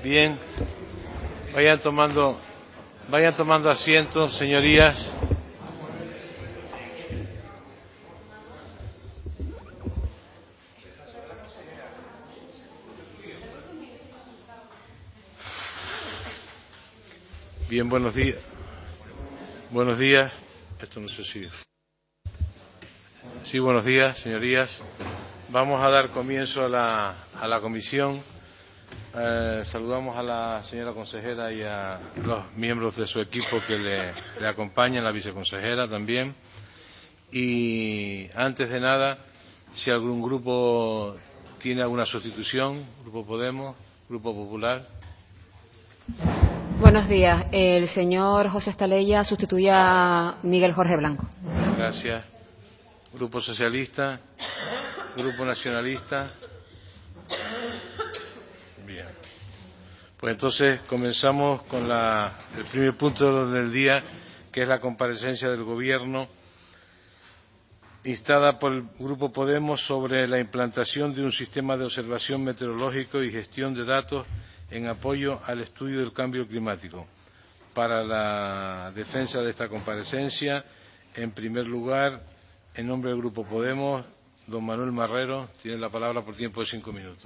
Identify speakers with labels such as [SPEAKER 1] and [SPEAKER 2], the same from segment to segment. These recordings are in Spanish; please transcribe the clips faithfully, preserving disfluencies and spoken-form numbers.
[SPEAKER 1] Bien, vayan tomando, vayan tomando asiento, señorías. Bien, buenos días. Buenos días. Esto no sé si. Sí, buenos días, señorías. Vamos a dar comienzo a la, a la comisión. Eh, saludamos a la señora consejera y a los miembros de su equipo que le, le acompañan, la viceconsejera también. Y antes de nada, si algún grupo tiene alguna sustitución, Grupo Podemos, Grupo Popular.
[SPEAKER 2] Buenos días. El señor José Estalella sustituye a Miguel Jorge Blanco.
[SPEAKER 1] Gracias. Grupo Socialista, Grupo Nacionalista. Bien. Pues entonces comenzamos con la, el primer punto del día, que es la comparecencia del Gobierno instada por el Grupo Podemos sobre la implantación de un sistema de observación meteorológico y gestión de datos en apoyo al estudio del cambio climático. Para la defensa de esta comparecencia, en primer lugar, en nombre del Grupo Podemos, don Manuel Marrero tiene la palabra por tiempo de cinco minutos.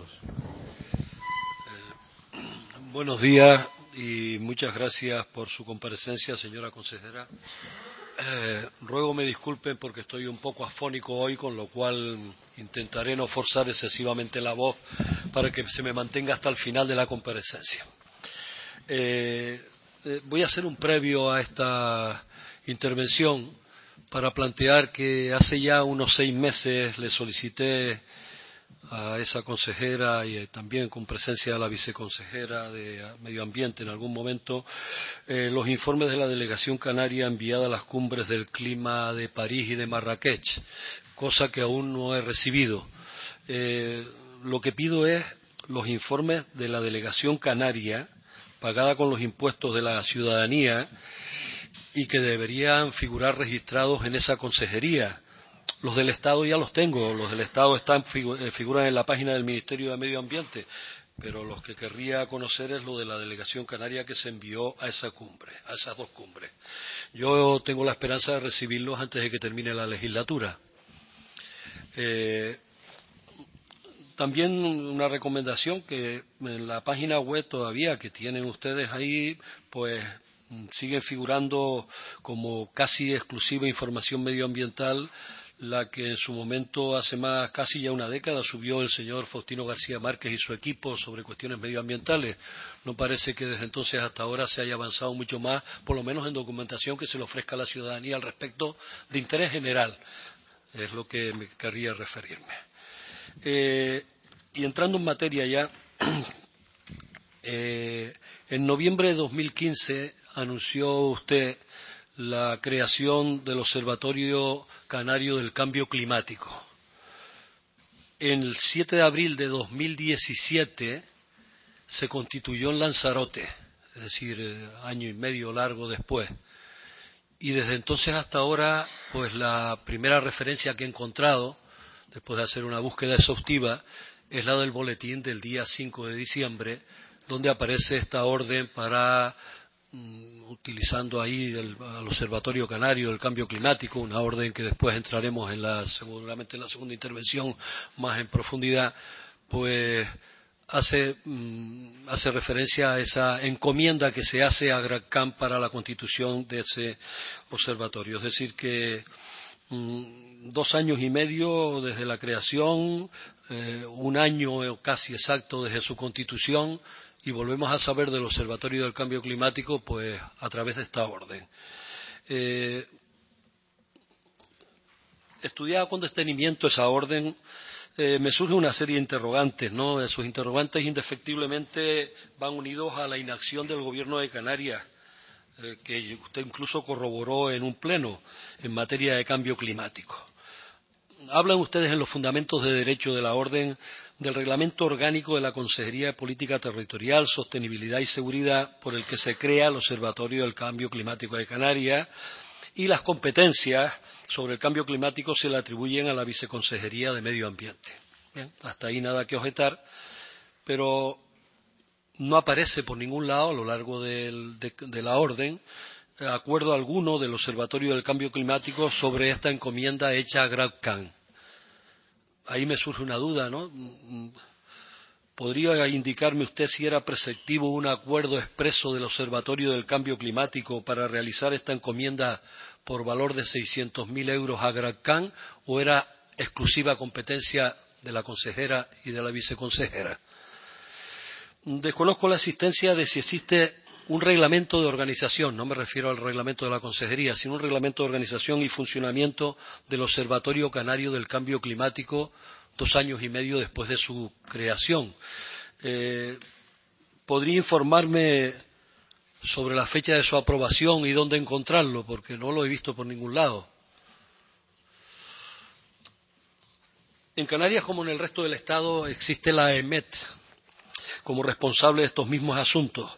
[SPEAKER 3] Eh, buenos días y muchas gracias por su comparecencia, señora consejera. Eh, ruego me disculpen porque estoy un poco afónico hoy, con lo cual intentaré no forzar excesivamente la voz para que se me mantenga hasta el final de la comparecencia. Eh, eh, voy a hacer un previo a esta intervención para plantear que hace ya unos seis meses le solicité a esa consejera y eh, también con presencia de la viceconsejera de Medio Ambiente en algún momento eh, los informes de la delegación canaria enviada a las cumbres del clima de París y de Marrakech, cosa que aún no he recibido. Eh, lo que pido es los informes de la delegación canaria pagada con los impuestos de la ciudadanía y que deberían figurar registrados en esa consejería. Los del Estado ya los tengo, los del Estado están figuran en la página del Ministerio de Medio Ambiente, pero los que querría conocer es lo de la delegación canaria que se envió a esa cumbre, a esas dos cumbres. Yo tengo la esperanza de recibirlos antes de que termine la legislatura. Eh, también una recomendación, que en la página web todavía que tienen ustedes ahí, pues siguen figurando como casi exclusiva información medioambiental la que en su momento, hace más casi ya una década, subió el señor Faustino García Márquez y su equipo sobre cuestiones medioambientales. No parece que desde entonces hasta ahora se haya avanzado mucho más, por lo menos en documentación que se le ofrezca a la ciudadanía al respecto, de interés general. Es lo que me querría referirme. Eh, y entrando en materia ya, eh, en noviembre de dos mil quince anunció usted la creación del Observatorio Canario del Cambio Climático. El siete de abril de dos mil diecisiete se constituyó en Lanzarote, es decir, eh, año y medio largo después. Y desde entonces hasta ahora, pues la primera referencia que he encontrado, después de hacer una búsqueda exhaustiva, es la del boletín del día cinco de diciembre, donde aparece esta orden para, mm, utilizando ahí el, al Observatorio Canario del Cambio Climático, una orden que después entraremos en la, seguramente en la segunda intervención más en profundidad, pues hace, mm, hace referencia a esa encomienda que se hace a GRACAM para la constitución de ese observatorio. Es decir, que mm, dos años y medio desde la creación, eh, un año casi exacto desde su constitución, y volvemos a saber del Observatorio del Cambio Climático pues a través de esta orden. Eh, estudiada con detenimiento esa orden, Eh, me surge una serie de interrogantes, ¿no? Esos interrogantes indefectiblemente van unidos a la inacción del Gobierno de Canarias, eh, que usted incluso corroboró en un pleno en materia de cambio climático. Hablan ustedes en los fundamentos de derecho de la orden del reglamento orgánico de la Consejería de Política Territorial, Sostenibilidad y Seguridad, por el que se crea el Observatorio del Cambio Climático de Canarias, y las competencias sobre el cambio climático se le atribuyen a la Viceconsejería de Medio Ambiente. Bien, hasta ahí nada que objetar, pero no aparece por ningún lado a lo largo del, de, de la orden acuerdo alguno del Observatorio del Cambio Climático sobre esta encomienda hecha a GrafCan. Ahí me surge una duda, ¿no? ¿Podría indicarme usted si era preceptivo un acuerdo expreso del Observatorio del Cambio Climático para realizar esta encomienda por valor de seiscientos mil euros a GrafCan o era exclusiva competencia de la consejera y de la viceconsejera? Desconozco la existencia de si existe un reglamento de organización, no me refiero al reglamento de la consejería, sino un reglamento de organización y funcionamiento del Observatorio Canario del Cambio Climático dos años y medio después de su creación. Eh, ¿Podría informarme sobre la fecha de su aprobación y dónde encontrarlo? Porque no lo he visto por ningún lado. En Canarias, como en el resto del Estado, existe la E M E T como responsable de estos mismos asuntos.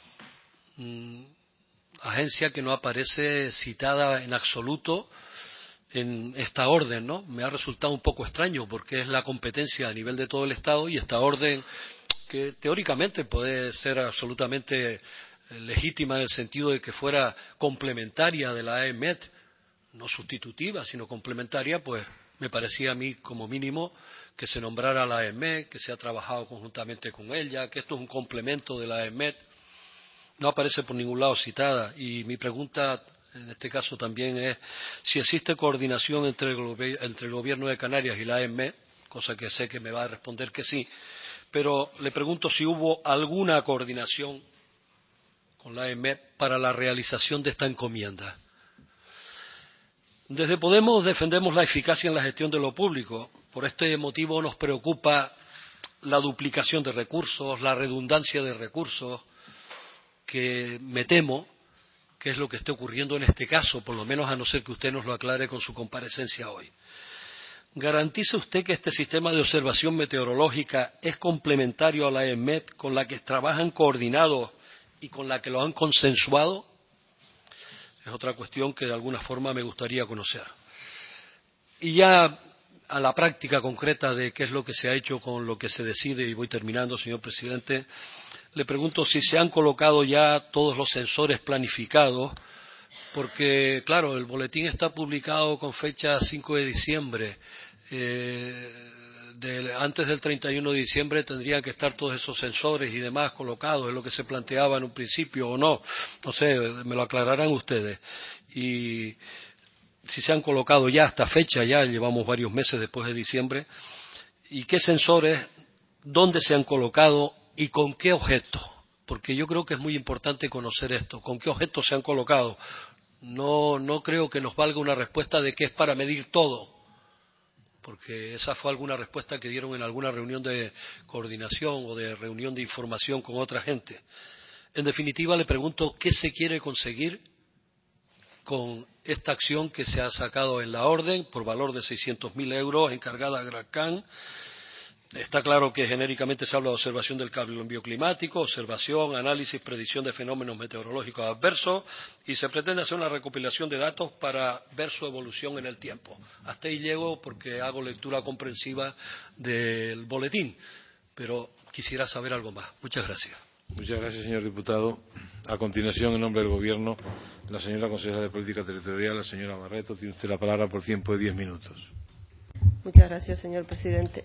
[SPEAKER 3] Mm, agencia que no aparece citada en absoluto en esta orden, ¿no? Me ha resultado un poco extraño porque es la competencia a nivel de todo el Estado y esta orden que teóricamente puede ser absolutamente legítima en el sentido de que fuera complementaria de la E M E T, no sustitutiva, sino complementaria, pues me parecía a mí como mínimo que se nombrara la E M E, que se ha trabajado conjuntamente con ella, que esto es un complemento de la E M E T. No aparece por ningún lado citada y mi pregunta en este caso también es si existe coordinación entre el, entre el Gobierno de Canarias y la E M E, cosa que sé que me va a responder que sí, pero le pregunto si hubo alguna coordinación con la E M E para la realización de esta encomienda. Desde Podemos defendemos la eficacia en la gestión de lo público. Por este motivo nos preocupa la duplicación de recursos, la redundancia de recursos, que me temo que es lo que esté ocurriendo en este caso, por lo menos a no ser que usted nos lo aclare con su comparecencia hoy. ¿Garantiza usted que este sistema de observación meteorológica es complementario a la E M E T, con la que trabajan coordinados y con la que lo han consensuado? Es otra cuestión que de alguna forma me gustaría conocer. Y ya a la práctica concreta de qué es lo que se ha hecho con lo que se decide, y voy terminando, señor presidente, le pregunto si se han colocado ya todos los sensores planificados, porque, claro, el boletín está publicado con fecha cinco de diciembre. Eh, de, antes del treinta y uno de diciembre tendrían que estar todos esos sensores y demás colocados, es lo que se planteaba en un principio o no. No sé, me lo aclararán ustedes. Y si se han colocado ya hasta fecha, ya llevamos varios meses después de diciembre, y qué sensores, dónde se han colocado y con qué objeto, porque yo creo que es muy importante conocer esto, con qué objetos se han colocado. No, no creo que nos valga una respuesta de que es para medir todo, porque esa fue alguna respuesta que dieron en alguna reunión de coordinación o de reunión de información con otra gente. En definitiva, le pregunto qué se quiere conseguir con esta acción que se ha sacado en la orden por valor de seiscientos mil euros encargada a GrafCan. Está claro que genéricamente se habla de observación del cambio climático, observación, análisis, predicción de fenómenos meteorológicos adversos y se pretende hacer una recopilación de datos para ver su evolución en el tiempo. Hasta ahí llego porque hago lectura comprensiva del boletín, pero quisiera saber algo más. Muchas gracias.
[SPEAKER 1] Muchas gracias, señor diputado. A continuación, en nombre del Gobierno, la señora consejera de Política Territorial, la señora Barreto, tiene usted la palabra por tiempo de diez minutos.
[SPEAKER 4] Muchas gracias, señor presidente.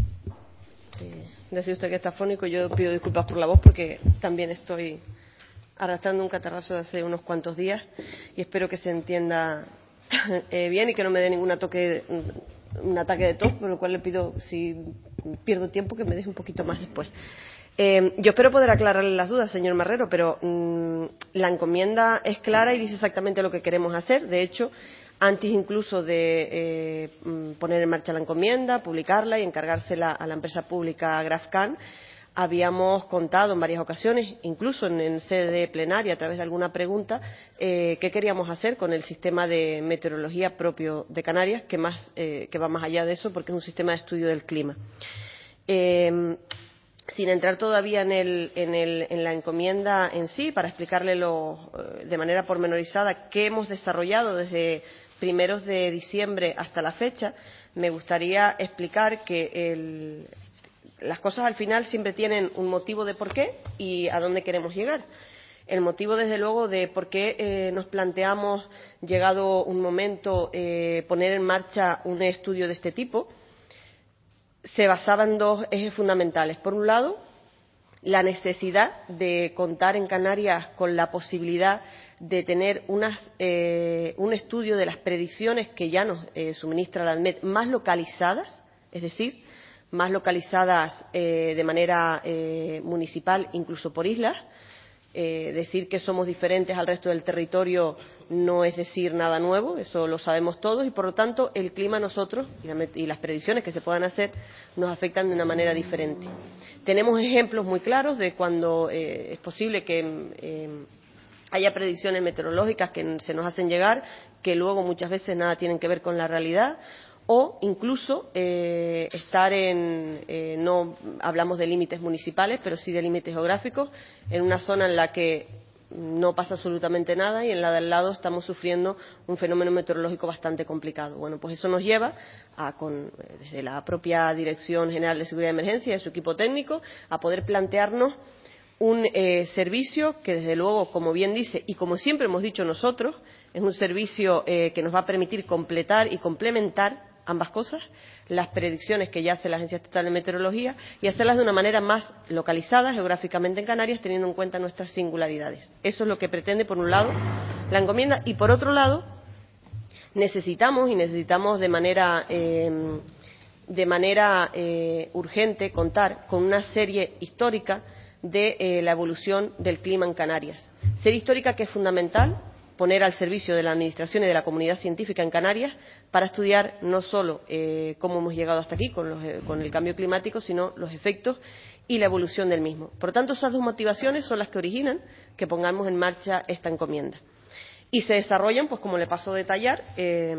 [SPEAKER 4] Eh, decía usted que está afónico, yo pido disculpas por la voz porque también estoy arrastrando un catarrazo de hace unos cuantos días y espero que se entienda eh, bien y que no me dé ningún ataque, un ataque de tos, por lo cual le pido, si pierdo tiempo, que me deje un poquito más después. Eh, yo espero poder aclararle las dudas, señor Marrero, pero mmm, la encomienda es clara y dice exactamente lo que queremos hacer. De hecho, antes incluso de eh, poner en marcha la encomienda, publicarla y encargársela a la empresa pública GrafCan, habíamos contado en varias ocasiones, incluso en, en sede plenaria, a través de alguna pregunta, eh, qué queríamos hacer con el sistema de meteorología propio de Canarias, que, más, eh, que va más allá de eso, porque es un sistema de estudio del clima. Eh, sin entrar todavía en, el, en, el, en la encomienda en sí, para explicarle lo, de manera pormenorizada qué hemos desarrollado desde primeros de diciembre hasta la fecha, me gustaría explicar que el, las cosas al final siempre tienen un motivo de por qué y a dónde queremos llegar. El motivo, desde luego, de por qué eh, nos planteamos, llegado un momento, eh, poner en marcha un estudio de este tipo, se basaba en dos ejes fundamentales. Por un lado, la necesidad de contar en Canarias con la posibilidad de tener unas, eh, un estudio de las predicciones que ya nos eh, suministra la ALMET más localizadas, es decir, más localizadas eh, de manera eh, municipal, incluso por islas. Eh, decir que somos diferentes al resto del territorio no es decir nada nuevo, eso lo sabemos todos, y por lo tanto el clima a nosotros y, la, y las predicciones que se puedan hacer nos afectan de una manera diferente. Tenemos ejemplos muy claros de cuando eh, es posible que eh, haya predicciones meteorológicas que se nos hacen llegar, que luego muchas veces nada tienen que ver con la realidad, o incluso eh, estar en, eh, no hablamos de límites municipales, pero sí de límites geográficos, en una zona en la que no pasa absolutamente nada y en la de al lado estamos sufriendo un fenómeno meteorológico bastante complicado. Bueno, pues eso nos lleva a, con, desde la propia Dirección General de Seguridad y Emergencia y su equipo técnico, a poder plantearnos un eh, servicio que, desde luego, como bien dice y como siempre hemos dicho nosotros, es un servicio eh, que nos va a permitir completar y complementar ambas cosas, las predicciones que ya hace la Agencia Estatal de Meteorología, y hacerlas de una manera más localizada geográficamente en Canarias, teniendo en cuenta nuestras singularidades. Eso es lo que pretende, por un lado, la encomienda, y por otro lado, necesitamos, y necesitamos de manera, eh, de manera eh, urgente, contar con una serie histórica de eh, la evolución del clima en Canarias. Serie histórica que es fundamental poner al servicio de la Administración y de la comunidad científica en Canarias para estudiar no solo eh, cómo hemos llegado hasta aquí con, los, eh, con el cambio climático, sino los efectos y la evolución del mismo. Por lo tanto, esas dos motivaciones son las que originan que pongamos en marcha esta encomienda. Y se desarrollan, pues como le paso a detallar, eh,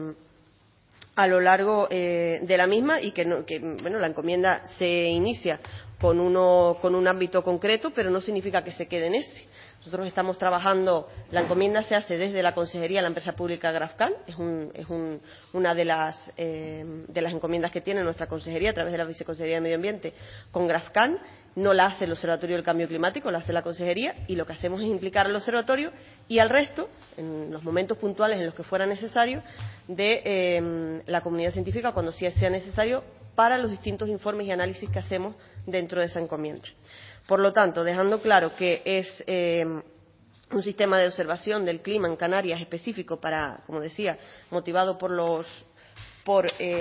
[SPEAKER 4] a lo largo eh, de la misma, y que, no, que bueno, la encomienda se inicia con, uno, con un ámbito concreto, pero no significa que se quede en ese. Nosotros estamos trabajando, la encomienda se hace desde la Consejería de la Empresa Pública Grafcan, es, un, es un, una de las, eh, de las encomiendas que tiene nuestra Consejería a través de la Viceconsejería de Medio Ambiente con Grafcan. No la hace el Observatorio del Cambio Climático, la hace la Consejería, y lo que hacemos es implicar al Observatorio y al resto, en los momentos puntuales en los que fuera necesario, de eh, la comunidad científica cuando sí sea necesario para los distintos informes y análisis que hacemos dentro de esa encomienda. Por lo tanto, dejando claro que es eh, un sistema de observación del clima en Canarias específico para, como decía, motivado por los por eh,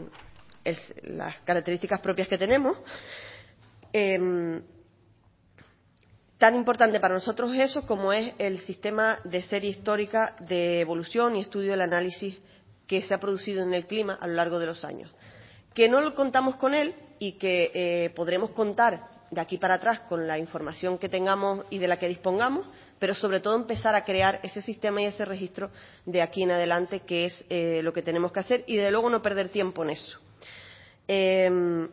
[SPEAKER 4] el, las características propias que tenemos. Eh, tan importante para nosotros es eso como es el sistema de serie histórica de evolución y estudio del análisis que se ha producido en el clima a lo largo de los años. Que no contamos con él y que eh, podremos contar de aquí para atrás con la información que tengamos y de la que dispongamos, pero sobre todo empezar a crear ese sistema y ese registro de aquí en adelante, que es eh, lo que tenemos que hacer, y de luego no perder tiempo en eso. Eh,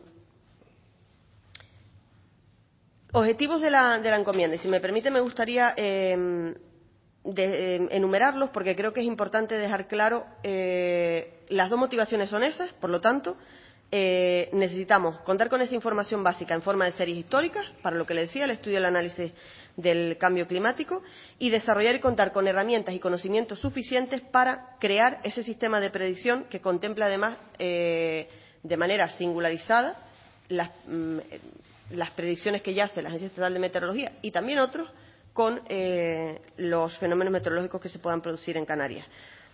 [SPEAKER 4] objetivos de la, de la encomienda, y si me permite me gustaría eh, de, eh, enumerarlos, porque creo que es importante dejar claro eh, las dos motivaciones son esas. Por lo tanto, Eh, necesitamos contar con esa información básica en forma de series históricas, para lo que le decía, el estudio y el análisis del cambio climático, y desarrollar y contar con herramientas y conocimientos suficientes para crear ese sistema de predicción que contempla además eh, de manera singularizada las, mm, las predicciones que ya hace la Agencia Estatal de Meteorología y también otros con eh, los fenómenos meteorológicos que se puedan producir en Canarias.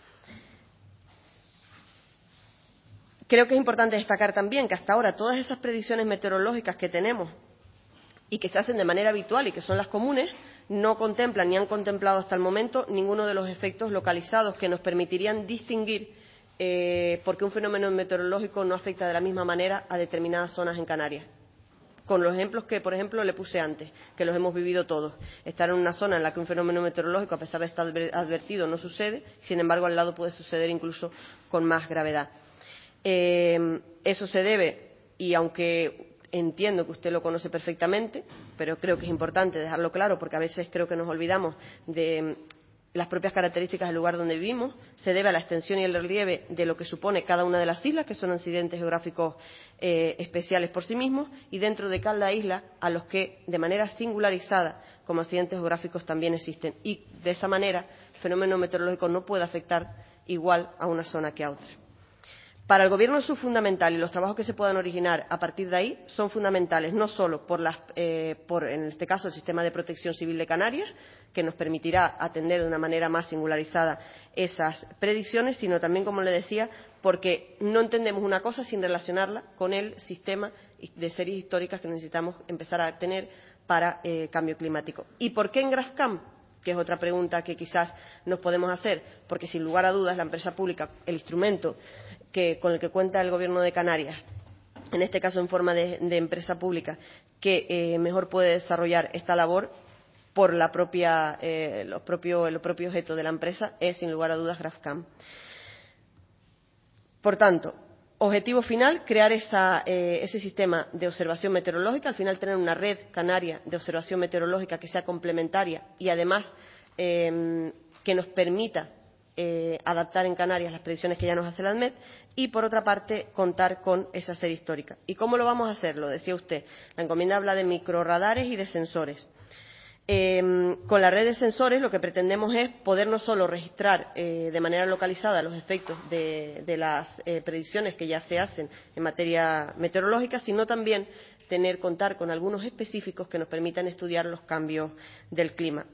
[SPEAKER 4] Creo que es importante destacar también que hasta ahora todas esas predicciones meteorológicas que tenemos y que se hacen de manera habitual y que son las comunes, no contemplan ni han contemplado hasta el momento ninguno de los efectos localizados que nos permitirían distinguir eh, por qué un fenómeno meteorológico no afecta de la misma manera a determinadas zonas en Canarias. Con los ejemplos que, por ejemplo, le puse antes, que los hemos vivido todos. Estar en una zona en la que un fenómeno meteorológico, a pesar de estar advertido, no sucede, sin embargo, al lado puede suceder incluso con más gravedad. Eh, eso se debe, y aunque entiendo que usted lo conoce perfectamente, pero creo que es importante dejarlo claro porque a veces creo que nos olvidamos de las propias características del lugar donde vivimos, se debe a la extensión y el relieve de lo que supone cada una de las islas, que son accidentes geográficos eh, especiales por sí mismos, y dentro de cada isla a los que de manera singularizada como accidentes geográficos también existen. Y de esa manera el fenómeno meteorológico no puede afectar igual a una zona que a otra. Para el Gobierno es fundamental, y los trabajos que se puedan originar a partir de ahí son fundamentales, no solo por, las, eh, por en este caso, el Sistema de Protección Civil de Canarias, que nos permitirá atender de una manera más singularizada esas predicciones, sino también, como le decía, porque no entendemos una cosa sin relacionarla con el sistema de series históricas que necesitamos empezar a tener para eh, cambio climático. ¿Y por qué en Grafcam? Que es otra pregunta que quizás nos podemos hacer, porque sin lugar a dudas la empresa pública, el instrumento que, con el que cuenta el Gobierno de Canarias, en este caso en forma de, de empresa pública, que eh, mejor puede desarrollar esta labor por la propia, eh, los propio, el propio objeto de la empresa, es sin lugar a dudas Grafcam. Por tanto, objetivo final, crear esa, eh, ese sistema de observación meteorológica, al final tener una red canaria de observación meteorológica que sea complementaria y además eh, que nos permita eh, adaptar en Canarias las predicciones que ya nos hace la ANMET, y por otra parte contar con esa serie histórica. ¿Y cómo lo vamos a hacer? Lo decía usted, la encomienda habla de microrradares y de sensores. Eh, con la red de sensores lo que pretendemos es poder no solo registrar eh, de manera localizada los efectos de, de las eh, predicciones que ya se hacen en materia meteorológica, sino también tener, contar con algunos específicos que nos permitan estudiar los cambios del clima.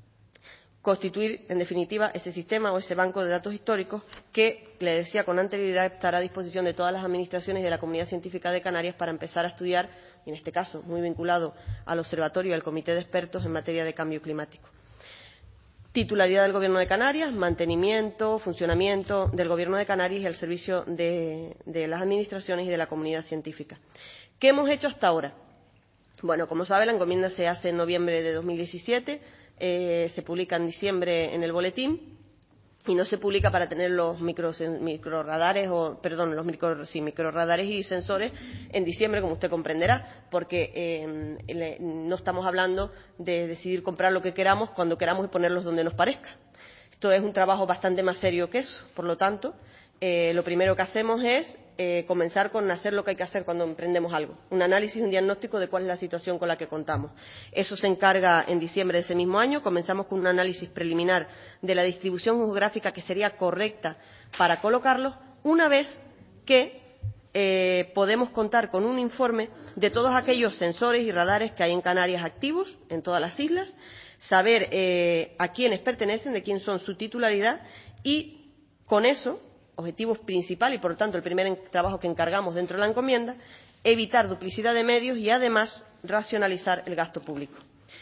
[SPEAKER 4] Constituir, en definitiva, ese sistema o ese banco de datos históricos que, le decía con anterioridad, estará a disposición de todas las administraciones y de la comunidad científica de Canarias para empezar a estudiar, y en este caso muy vinculado al observatorio y al comité de expertos en materia de cambio climático. Titularidad del Gobierno de Canarias, mantenimiento, funcionamiento del Gobierno de Canarias y al servicio de, de las administraciones y de la comunidad científica. ¿Qué hemos hecho hasta ahora? Bueno, como sabe, la encomienda se hace en noviembre de dos mil diecisiete. Eh, se publica en diciembre en el boletín y no se publica para tener los micro, microradares o perdón los micro, sí, microradares y sensores en diciembre, como usted comprenderá, porque eh, le, no estamos hablando de decidir comprar lo que queramos cuando queramos y ponerlos donde nos parezca. Esto es un trabajo bastante más serio que eso. Por lo tanto, eh, lo primero que hacemos es eh, comenzar con hacer lo que hay que hacer cuando emprendemos algo, un análisis, un diagnóstico de cuál es la situación con la que contamos. Eso se encarga en diciembre de ese mismo año. Comenzamos con un análisis preliminar de la distribución geográfica que sería correcta para colocarlos, una vez que eh, podemos contar con un informe de todos aquellos sensores y radares que hay en Canarias activos, en todas las islas, saber eh, a quiénes pertenecen, de quién son su titularidad, y con eso, objetivo principal y por lo tanto el primer trabajo que encargamos dentro de la encomienda, evitar duplicidad de medios y además racionalizar el gasto público.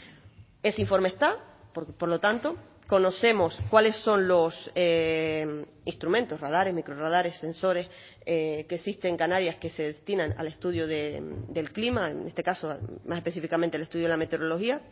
[SPEAKER 4] Ese informe está, por, por lo tanto, conocemos cuáles son los eh, instrumentos, radares, microrradares, sensores eh, que existen en Canarias que se destinan al estudio de, del clima, en este caso más específicamente el estudio de la meteorología.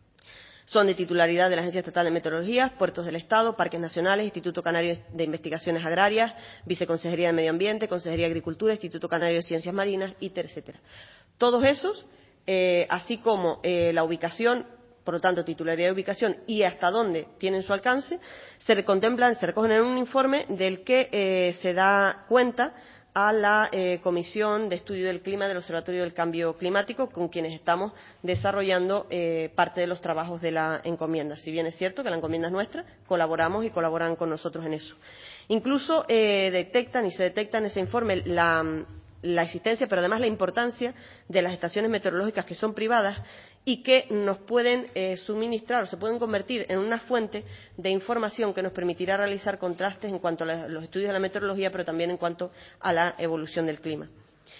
[SPEAKER 4] Son de titularidad de la Agencia Estatal de Meteorología, Puertos del Estado, Parques Nacionales, Instituto Canario de Investigaciones Agrarias, Viceconsejería de Medio Ambiente, Consejería de Agricultura, Instituto Canario de Ciencias Marinas, I T E R, etcétera. Todos esos, eh, así como eh, la ubicación, por lo tanto, titularidad de ubicación y hasta dónde tienen su alcance, se contemplan, se recogen en un informe del que eh, se da cuenta a la eh, Comisión de Estudio del Clima del Observatorio del Cambio Climático, con quienes estamos desarrollando eh, parte de los trabajos de la encomienda. Si bien es cierto que la encomienda es nuestra, colaboramos y colaboran con nosotros en eso. Incluso eh, detectan y se detecta en ese informe la, la existencia, pero además la importancia de las estaciones meteorológicas que son privadas y que nos pueden eh, suministrar o se pueden convertir en una fuente de información que nos permitirá realizar contrastes en cuanto a la, los estudios de la meteorología, pero también en cuanto a la evolución del clima.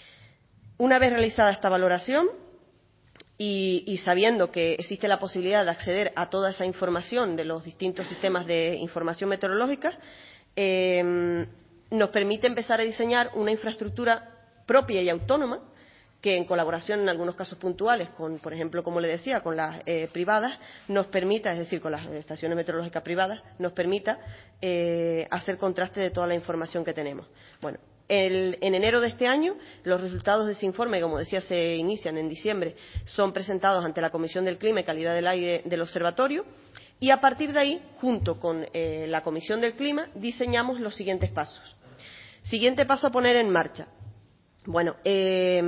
[SPEAKER 4] Una vez realizada esta valoración y, y sabiendo que existe la posibilidad de acceder a toda esa información de los distintos sistemas de información meteorológica, eh, nos permite empezar a diseñar una infraestructura propia y autónoma que en colaboración en algunos casos puntuales con, por ejemplo, como le decía, con las eh, privadas, nos permita, es decir, con las estaciones meteorológicas privadas, nos permita eh, hacer contraste de toda la información que tenemos. Bueno, el, en enero de este año, los resultados de ese informe, como decía, se inician en diciembre, son presentados ante la Comisión del Clima y Calidad del Aire del Observatorio. Y a partir de ahí, junto con eh, la Comisión del Clima, diseñamos los siguientes pasos. Siguiente paso a poner en marcha. Bueno, eh,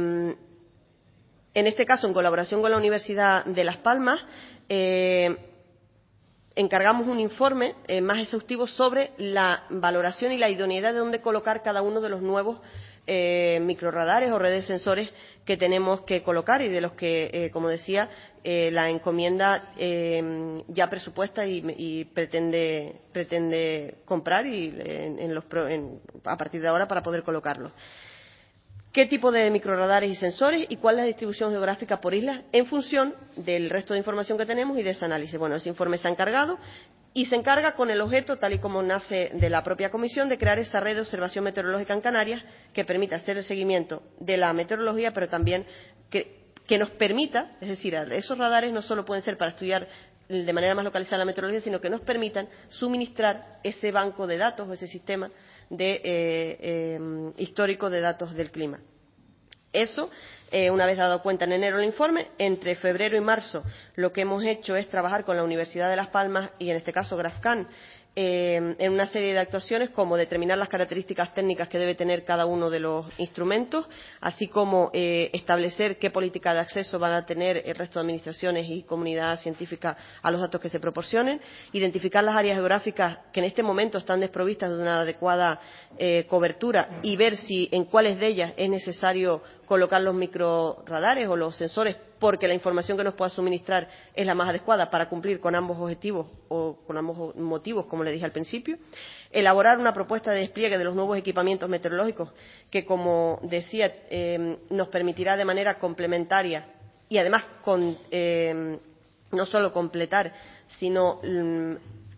[SPEAKER 4] en este caso, en colaboración con la Universidad de Las Palmas, eh, encargamos un informe eh, más exhaustivo sobre la valoración y la idoneidad de dónde colocar cada uno de los nuevos eh, microrradares o redes sensores que tenemos que colocar y de los que, eh, como decía, eh, la encomienda eh, ya presupuesta y, y pretende, pretende comprar y en, en los, en, a partir de ahora para poder colocarlos. ¿Qué tipo de microrradares y sensores y cuál es la distribución geográfica por islas en función del resto de información que tenemos y de ese análisis? Bueno, ese informe se ha encargado y se encarga con el objeto, tal y como nace de la propia Comisión, de crear esa red de observación meteorológica en Canarias que permita hacer el seguimiento de la meteorología, pero también que, que nos permita, es decir, esos radares no solo pueden ser para estudiar de manera más localizada la meteorología, sino que nos permitan suministrar ese banco de datos o ese sistema de eh, eh, histórico de datos del clima. Eso, eh, una vez dado cuenta en enero el informe, entre febrero y marzo lo que hemos hecho es trabajar con la Universidad de Las Palmas y en este caso GrafCan eh, en una serie de actuaciones como determinar las características técnicas que debe tener cada uno de los instrumentos, así como eh, establecer qué política de acceso van a tener el resto de administraciones y comunidad científica a los datos que se proporcionen, identificar las áreas geográficas que en este momento están desprovistas de una adecuada eh, cobertura y ver si en cuáles de ellas es necesario colocar los microrradares o los sensores porque la información que nos pueda suministrar es la más adecuada para cumplir con ambos objetivos o con ambos motivos, como le dije al principio. Elaborar una propuesta de despliegue de los nuevos equipamientos meteorológicos que, como decía, eh, nos permitirá de manera complementaria y además con, eh, no solo completar, sino mm,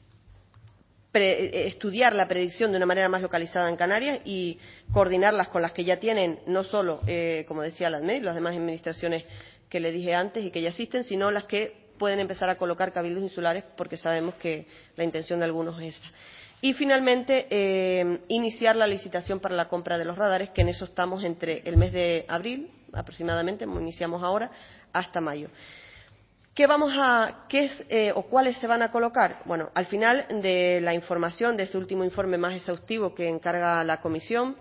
[SPEAKER 4] Pre, estudiar la predicción de una manera más localizada en Canarias y coordinarlas con las que ya tienen, no solo, eh, como decía la A N M E y las demás administraciones que le dije antes y que ya existen, sino las que pueden empezar a colocar cabildos insulares porque sabemos que la intención de algunos es esa. Y finalmente, eh, iniciar la licitación para la compra de los radares, que en eso estamos entre el mes de abril, aproximadamente, iniciamos ahora, hasta mayo. ¿Qué vamos a, qué es eh, o cuáles se van a colocar? Bueno, al final de la información de ese último informe más exhaustivo que encarga la Comisión,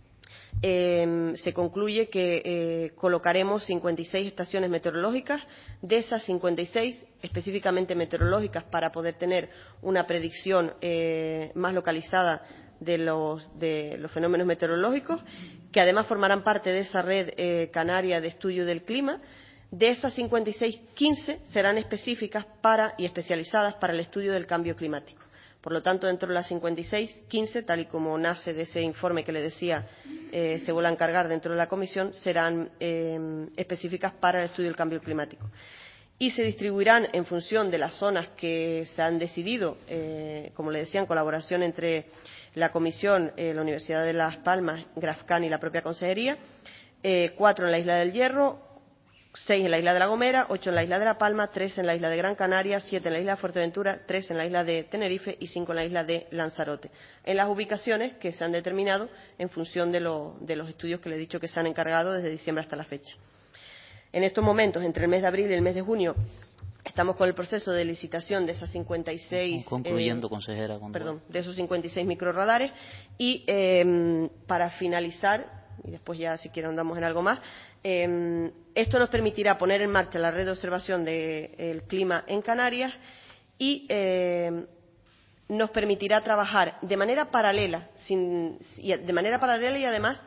[SPEAKER 4] eh, se concluye que eh, colocaremos cincuenta y seis estaciones meteorológicas. De esas cincuenta y seis, específicamente meteorológicas, para poder tener una predicción eh, más localizada de los, de los fenómenos meteorológicos, que además formarán parte de esa red eh, canaria de estudio del clima. De esas cincuenta y seis, quince serán específicas para y especializadas para el estudio del cambio climático. Por lo tanto, dentro de las cincuenta y seis, quince, tal y como nace de ese informe que le decía, eh, se vuelve a encargar dentro de la Comisión, serán eh, específicas para el estudio del cambio climático. Y se distribuirán en función de las zonas que se han decidido, eh, como le decía, en colaboración entre la Comisión, eh, la Universidad de Las Palmas, GrafCan y la propia Consejería, eh, cuatro en la Isla del Hierro, seis en la isla de La Gomera, ocho en la isla de La Palma, tres en la isla de Gran Canaria, siete en la isla de Fuerteventura, tres en la isla de Tenerife y cinco en la isla de Lanzarote, en las ubicaciones que se han determinado en función de, lo, de los estudios que le he dicho que se han encargado desde diciembre hasta la fecha. En estos momentos, entre el mes de abril y el mes de junio, estamos con el proceso de licitación de esas cincuenta y seis...
[SPEAKER 5] Concluyendo,
[SPEAKER 4] eh,
[SPEAKER 5] consejera. Cuando...
[SPEAKER 4] Perdón, de esos cincuenta y seis microrradares y eh, para finalizar, y después ya si quieren andamos en algo más, Eh, esto nos permitirá poner en marcha la red de observación del clima en Canarias y eh, nos permitirá trabajar de manera paralela, sin, y de manera paralela y además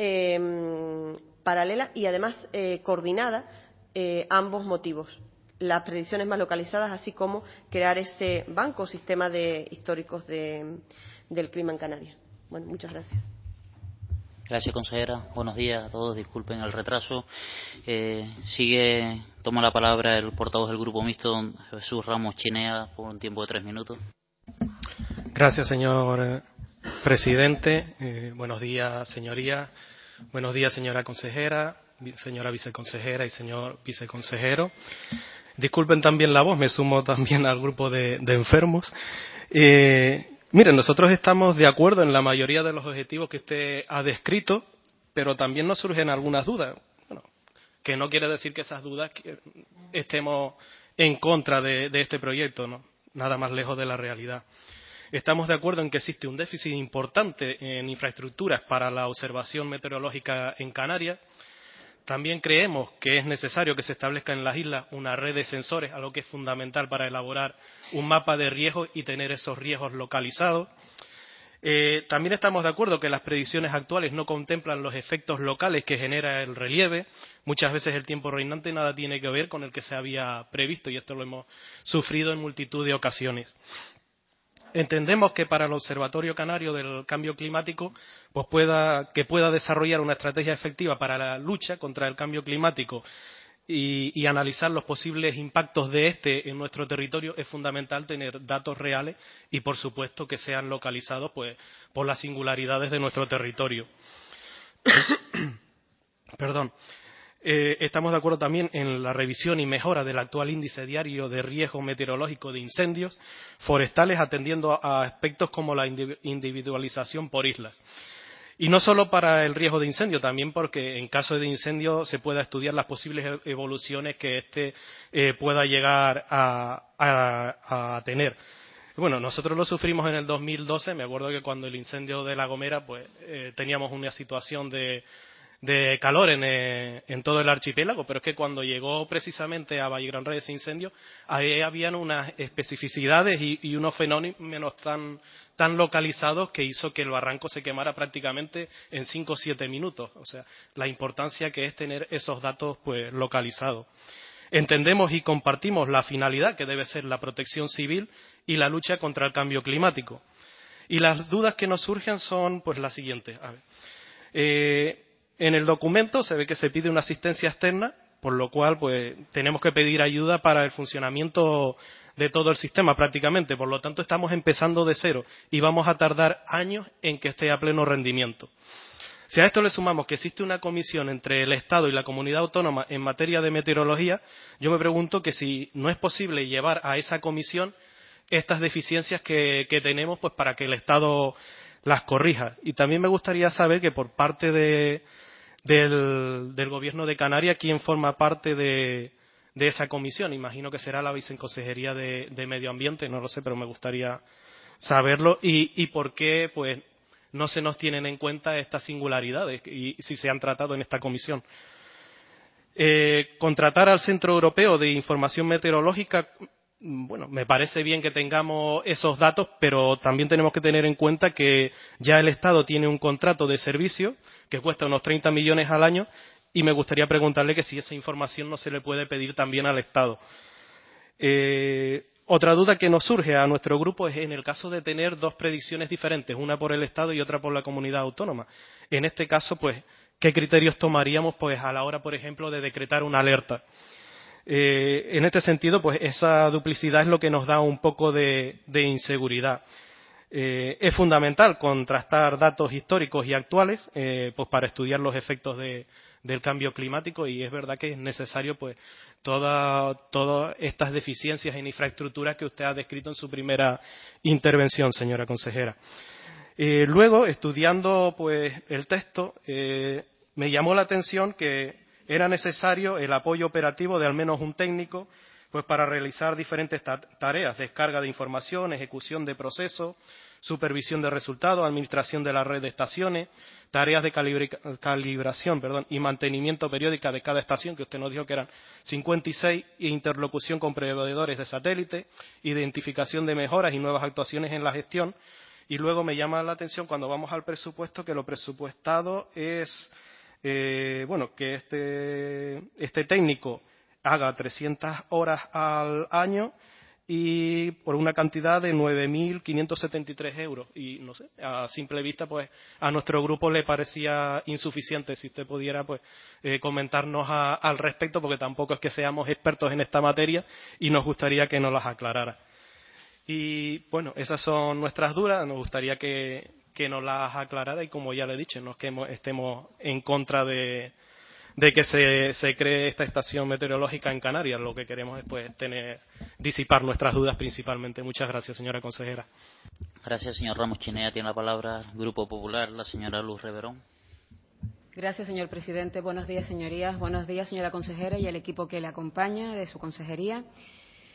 [SPEAKER 4] eh, paralela y además eh, coordinada eh, ambos motivos, las predicciones más localizadas, así como crear ese banco o sistema de históricos de, del clima en Canarias. Bueno, muchas gracias.
[SPEAKER 5] Gracias, consejera. Buenos días a todos. Disculpen el retraso. Eh, sigue, toma la palabra el portavoz del Grupo Mixto, don Jesús Ramos Chinea, por un tiempo de tres minutos.
[SPEAKER 6] Gracias, señor presidente. Eh, buenos días, señorías. Buenos días, señora consejera, señora viceconsejera y señor viceconsejero. Disculpen también la voz, me sumo también al grupo de, de enfermos. Eh, Miren, nosotros estamos de acuerdo en la mayoría de los objetivos que usted ha descrito, pero también nos surgen algunas dudas. Bueno, que no quiere decir que esas dudas que estemos en contra de, de este proyecto, ¿no? nada más lejos de la realidad. Estamos de acuerdo en que existe un déficit importante en infraestructuras para la observación meteorológica en Canarias. También creemos que es necesario que se establezca en las islas una red de sensores, algo que es fundamental para elaborar un mapa de riesgos y tener esos riesgos localizados. Eh, también estamos de acuerdo que las predicciones actuales no contemplan los efectos locales que genera el relieve. Muchas veces el tiempo reinante nada tiene que ver con el que se había previsto y esto lo hemos sufrido en multitud de ocasiones. Entendemos que para el Observatorio Canario del Cambio Climático pues pueda, que pueda desarrollar una estrategia efectiva para la lucha contra el cambio climático y, y analizar los posibles impactos de este en nuestro territorio, es fundamental tener datos reales y, por supuesto, que sean localizados pues, por las singularidades de nuestro territorio. Perdón. Eh, estamos de acuerdo también en la revisión y mejora del actual índice diario de riesgo meteorológico de incendios forestales, atendiendo a aspectos como la individualización por islas. Y no solo para el riesgo de incendio, también porque en caso de incendio se pueda estudiar las posibles evoluciones que éste eh, pueda llegar a, a, a tener. Bueno, nosotros lo sufrimos en el dos mil doce, me acuerdo que cuando el incendio de La Gomera, pues eh, teníamos una situación de de calor en, eh, en todo el archipiélago, pero es que cuando llegó precisamente a Valle Gran Rey ese incendio, ahí habían unas especificidades y, y unos fenómenos tan, tan localizados que hizo que el barranco se quemara prácticamente en cinco o siete minutos. O sea, la importancia que es tener esos datos pues localizados. Entendemos y compartimos la finalidad que debe ser la protección civil y la lucha contra el cambio climático. Y las dudas que nos surgen son pues las siguientes. A ver. Eh, En el documento se ve que se pide una asistencia externa, por lo cual pues tenemos que pedir ayuda para el funcionamiento de todo el sistema prácticamente. Por lo tanto, estamos empezando de cero y vamos a tardar años en que esté a pleno rendimiento. Si a esto le sumamos que existe una comisión entre el Estado y la comunidad autónoma en materia de meteorología, yo me pregunto que si no es posible llevar a esa comisión estas deficiencias que, que tenemos pues para que el Estado las corrija. Y también me gustaría saber que por parte de Del, del Gobierno de Canarias, ¿quién forma parte de, de esa comisión? Imagino que será la Viceconsejería de, de Medio Ambiente, no lo sé, pero me gustaría saberlo. Y, y por qué pues, no se nos tienen en cuenta estas singularidades y si se han tratado en esta comisión. Eh, contratar al Centro Europeo de Información Meteorológica, bueno, me parece bien que tengamos esos datos, pero también tenemos que tener en cuenta que ya el Estado tiene un contrato de servicio que cuesta unos treinta millones al año y me gustaría preguntarle que si esa información no se le puede pedir también al Estado. Eh, otra duda que nos surge a nuestro grupo es en el caso de tener dos predicciones diferentes, una por el Estado y otra por la comunidad autónoma. En este caso, pues, ¿qué criterios tomaríamos pues, a la hora, por ejemplo, de decretar una alerta? Eh, en este sentido, pues esa duplicidad es lo que nos da un poco de, de inseguridad. Eh, es fundamental contrastar datos históricos y actuales eh, pues para estudiar los efectos de, del cambio climático y es verdad que es necesario pues todas toda estas deficiencias en infraestructuras que usted ha descrito en su primera intervención, señora consejera. Eh, luego, estudiando pues el texto, eh, me llamó la atención que era necesario el apoyo operativo de al menos un técnico pues para realizar diferentes tareas, descarga de información, ejecución de procesos, supervisión de resultados, administración de la red de estaciones, tareas de calibra, calibración perdón, y mantenimiento periódica de cada estación, que usted nos dijo que eran cincuenta y seis, e interlocución con proveedores de satélite, identificación de mejoras y nuevas actuaciones en la gestión. Y luego me llama la atención cuando vamos al presupuesto que lo presupuestado es eh, bueno que este, este técnico haga trescientas horas al año y por una cantidad de nueve mil quinientos setenta y tres euros. Y no sé, a simple vista, pues a nuestro grupo le parecía insuficiente. Si usted pudiera pues eh, comentarnos a, al respecto, porque tampoco es que seamos expertos en esta materia y nos gustaría que nos las aclarara. Y bueno, esas son nuestras dudas. Nos gustaría que, que nos las aclarara y, como ya le he dicho, no es que estemos en contra de de que se, se cree esta estación meteorológica en Canarias. Lo que queremos es pues, tener, disipar nuestras dudas principalmente. Muchas gracias, señora consejera.
[SPEAKER 5] Gracias, señor Ramos Chinea. Tiene la palabra el Grupo Popular, la señora Luz Reverón.
[SPEAKER 2] Gracias, señor presidente. Buenos días, señorías. Buenos días, señora consejera y el equipo que le acompaña de su consejería.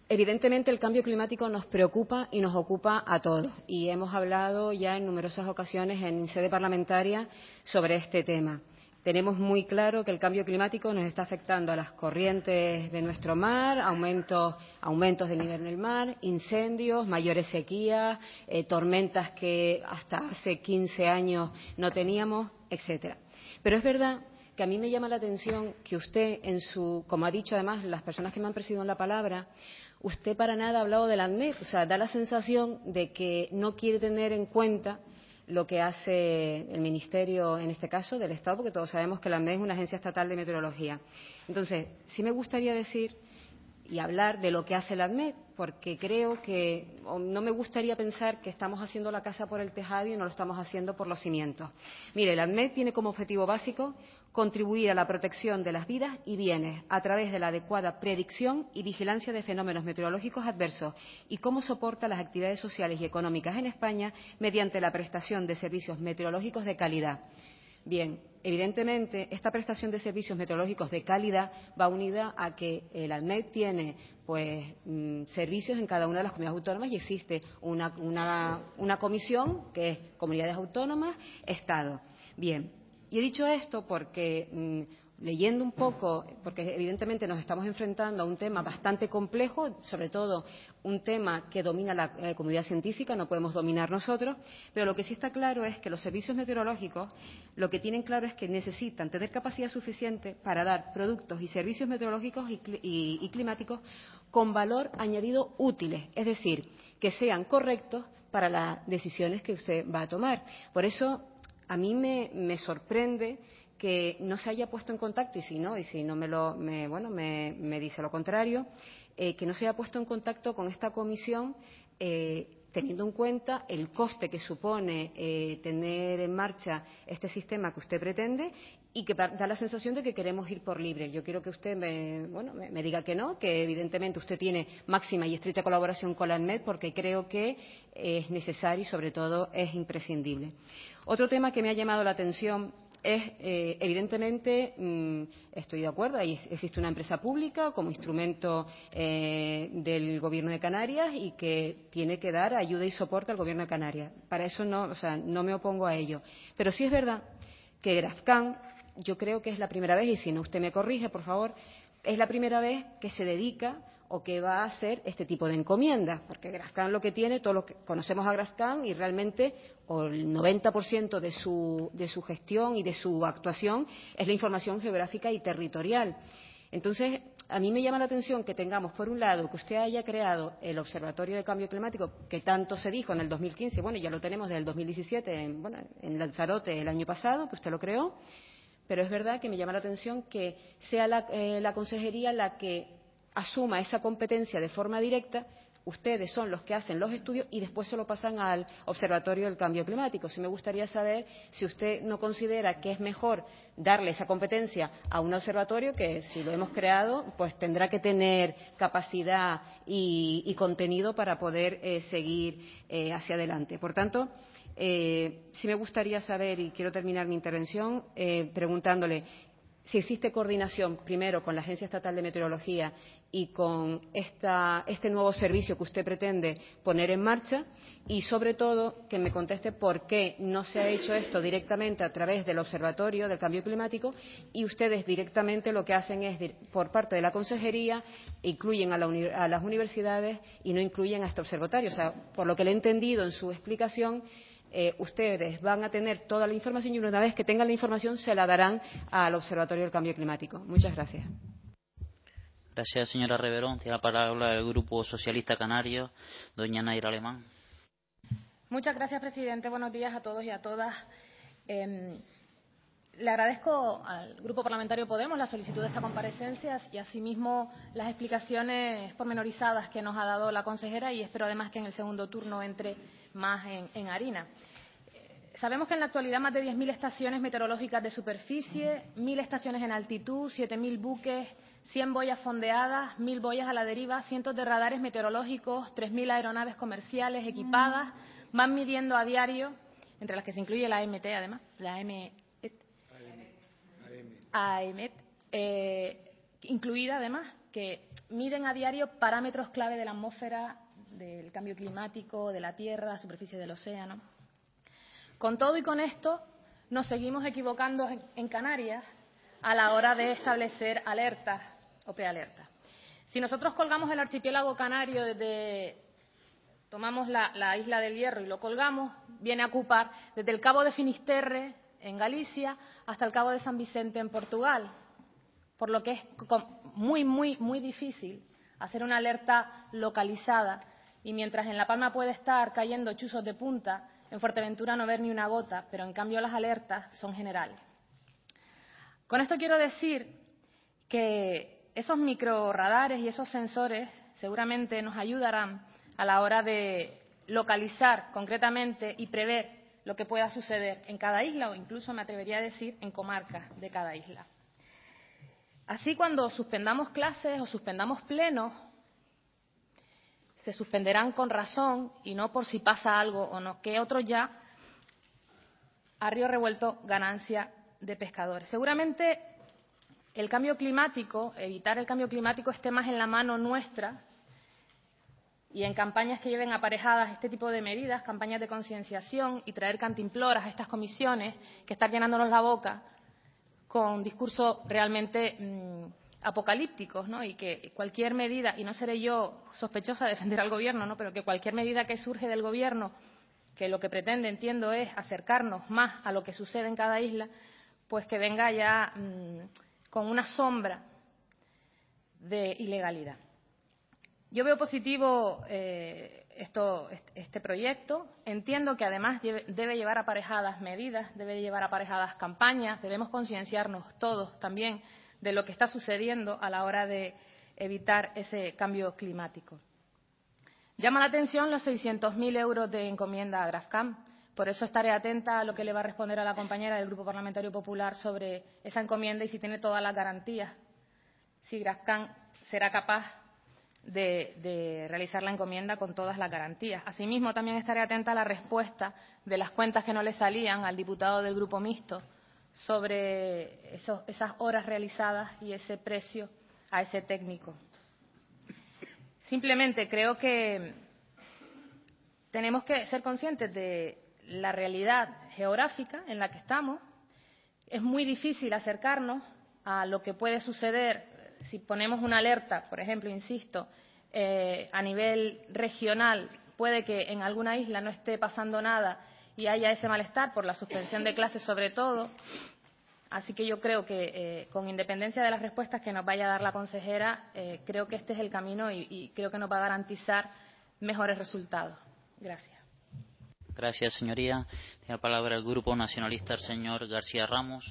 [SPEAKER 2] Evidentemente, el cambio climático nos preocupa y nos ocupa a todos. Y hemos hablado ya en numerosas ocasiones en sede parlamentaria sobre este tema. Tenemos muy claro que el cambio climático nos está afectando a las corrientes de nuestro mar, aumentos, aumentos del nivel del mar, incendios, mayores sequías, eh, tormentas que hasta hace quince años no teníamos, etcétera. Pero es verdad que a mí me llama la atención que usted, en su, como ha dicho además las personas que me han precedido en la palabra, usted para nada ha hablado del ANMET. O sea, da la sensación de que no quiere tener en cuenta lo que hace el Ministerio, en este caso, del Estado, porque todos sabemos que la ANMET es una agencia estatal de meteorología. Entonces, sí me gustaría decir y hablar de lo que hace la ANMET, porque creo que no me gustaría pensar que estamos haciendo la casa por el tejado y no lo estamos haciendo por los cimientos. Mire, la ANMET tiene como objetivo básico contribuir a la protección de las vidas y bienes a través de la adecuada predicción y vigilancia de fenómenos meteorológicos adversos y cómo soporta las actividades sociales y económicas en España mediante la prestación de servicios meteorológicos de calidad. Bien, evidentemente, esta prestación de servicios meteorológicos de calidad va unida a que el ANMET tiene pues, mmm, servicios en cada una de las comunidades autónomas y existe una, una, una comisión que es Comunidades Autónomas, Estado. Bien, y he dicho esto porque, mmm, leyendo un poco, porque evidentemente nos estamos enfrentando a un tema bastante complejo, sobre todo un tema que domina la eh, comunidad científica, no podemos dominar nosotros, pero lo que sí está claro es que los servicios meteorológicos lo que tienen claro es que necesitan tener capacidad suficiente para dar productos y servicios meteorológicos y, y, y climáticos con valor añadido útiles, es decir, que sean correctos para las decisiones que usted va a tomar. Por eso, a mí me, me sorprende que no se haya puesto en contacto, y si no, y si no me lo, me, bueno, me, me dice lo contrario, eh, que no se haya puesto en contacto con esta comisión, eh, teniendo en cuenta el coste que supone eh, tener en marcha este sistema que usted pretende y que da la sensación de que queremos ir por libre. Yo quiero que usted me, bueno, me, me diga que no, que evidentemente usted tiene máxima y estrecha colaboración con la ANMET porque creo que es necesario y sobre todo es imprescindible. Otro tema que me ha llamado la atención es, eh, evidentemente, mmm, estoy de acuerdo, ahí existe una empresa pública como instrumento eh, del Gobierno de Canarias y que tiene que dar ayuda y soporte al Gobierno de Canarias. Para eso no, o sea, no me opongo a ello. Pero sí es verdad que Grafcan, yo creo que es la primera vez, y si no usted me corrige, por favor, es la primera vez que se dedica o que va a hacer este tipo de encomiendas, porque Grafcan lo que tiene, todos los que conocemos a Grafcan y realmente o el noventa por ciento de su, de su gestión y de su actuación es la información geográfica y territorial. Entonces, a mí me llama la atención que tengamos, por un lado, que usted haya creado el Observatorio de Cambio Climático, que tanto se dijo en el dos mil quince, bueno, ya lo tenemos desde el dos mil diecisiete, en, bueno, en Lanzarote el año pasado, que usted lo creó, pero es verdad que me llama la atención que sea la, eh, la consejería la que asuma esa competencia de forma directa. Ustedes son los que hacen los estudios y después se lo pasan al Observatorio del Cambio Climático. Sí me gustaría saber si usted no considera que es mejor darle esa competencia a un observatorio que, si lo hemos creado, pues tendrá que tener capacidad y, y contenido para poder eh, seguir eh, hacia adelante. Por tanto, eh, sí me gustaría saber, y quiero terminar mi intervención eh, preguntándole si existe coordinación, primero, con la Agencia Estatal de Meteorología y con esta, este nuevo servicio que usted pretende poner en marcha y, sobre todo, que me conteste por qué no se ha hecho esto directamente a través del Observatorio del Cambio Climático y ustedes directamente lo que hacen es, por parte de la Consejería, incluyen a, la uni a las universidades y no incluyen a este observatorio. O sea, por lo que le he entendido en su explicación, Eh, ustedes van a tener toda la información y una vez que tengan la información se la darán al Observatorio del Cambio Climático. Muchas gracias.
[SPEAKER 5] Gracias, señora Reverón. Tiene la palabra el Grupo Socialista Canario, doña Naira Alemán.
[SPEAKER 7] Muchas gracias, presidente. Buenos días a todos y a todas. Eh, le agradezco al Grupo Parlamentario Podemos la solicitud de esta comparecencia y, asimismo, las explicaciones pormenorizadas que nos ha dado la consejera y espero, además, que en el segundo turno entre más en, en harina. Eh, sabemos que en la actualidad más de diez mil estaciones meteorológicas de superficie, mil estaciones en altitud, siete mil buques, cien boyas fondeadas, mil boyas a la deriva, cientos de radares meteorológicos, tres mil aeronaves comerciales equipadas, van midiendo a diario, entre las que se incluye la A M T, además, la A M T, A M T, eh, incluida además, que miden a diario parámetros clave de la atmósfera, del cambio climático, de la Tierra, la superficie del océano. Con todo y con esto, nos seguimos equivocando en, en Canarias a la hora de establecer alertas o prealertas. Si nosotros colgamos el archipiélago canario desde, tomamos la, la isla del Hierro y lo colgamos, viene a ocupar desde el Cabo de Finisterre, en Galicia, hasta el Cabo de San Vicente, en Portugal, por lo que es muy, muy, muy difícil hacer una alerta localizada, y mientras en La Palma puede estar cayendo chuzos de punta, en Fuerteventura no ver ni una gota, pero en cambio las alertas son generales. Con esto quiero decir que esos microradares y esos sensores seguramente nos ayudarán a la hora de localizar concretamente y prever lo que pueda suceder en cada isla, o incluso me atrevería a decir en comarcas de cada isla. Así, cuando suspendamos clases o suspendamos plenos, se suspenderán con razón y no por si pasa algo o no, que otros ya, a río revuelto, ganancia de pescadores. Seguramente el cambio climático, evitar el cambio climático, esté más en la mano nuestra, y en campañas que lleven aparejadas este tipo de medidas, campañas de concienciación, y traer cantimploras a estas comisiones que están llenándonos la boca con discursos realmente mmm, apocalípticos, ¿no? Y que cualquier medida, y no seré yo sospechosa de defender al Gobierno, ¿no?, pero que cualquier medida que surge del Gobierno, que lo que pretende, entiendo, es acercarnos más a lo que sucede en cada isla, pues que venga ya mmm, con una sombra de ilegalidad. Yo veo positivo eh, esto, este proyecto. Entiendo que además debe llevar aparejadas medidas, debe llevar aparejadas campañas. Debemos concienciarnos todos también de lo que está sucediendo a la hora de evitar ese cambio climático. Llama la atención los seiscientos mil euros de encomienda a Grafcam. Por eso estaré atenta a lo que le va a responder a la compañera del Grupo Parlamentario Popular sobre esa encomienda y si tiene todas las garantías, si Grafcam será capaz De, de realizar la encomienda con todas las garantías. Asimismo, también estaré atenta a la respuesta de las cuentas que no le salían al diputado del Grupo Mixto sobre esos, esas horas realizadas y ese precio a ese técnico. Simplemente creo que tenemos que ser conscientes de la realidad geográfica en la que estamos. Es muy difícil acercarnos a lo que puede suceder si ponemos una alerta, por ejemplo, insisto, eh, a nivel regional, puede que en alguna isla no esté pasando nada y haya ese malestar por la suspensión de clases sobre todo. Así que yo creo que, eh, con independencia de las respuestas que nos vaya a dar la consejera, eh, creo que este es el camino y, y creo que nos va a garantizar mejores resultados. Gracias.
[SPEAKER 5] Gracias, señoría. Tiene la palabra el Grupo Nacionalista, el señor García Ramos.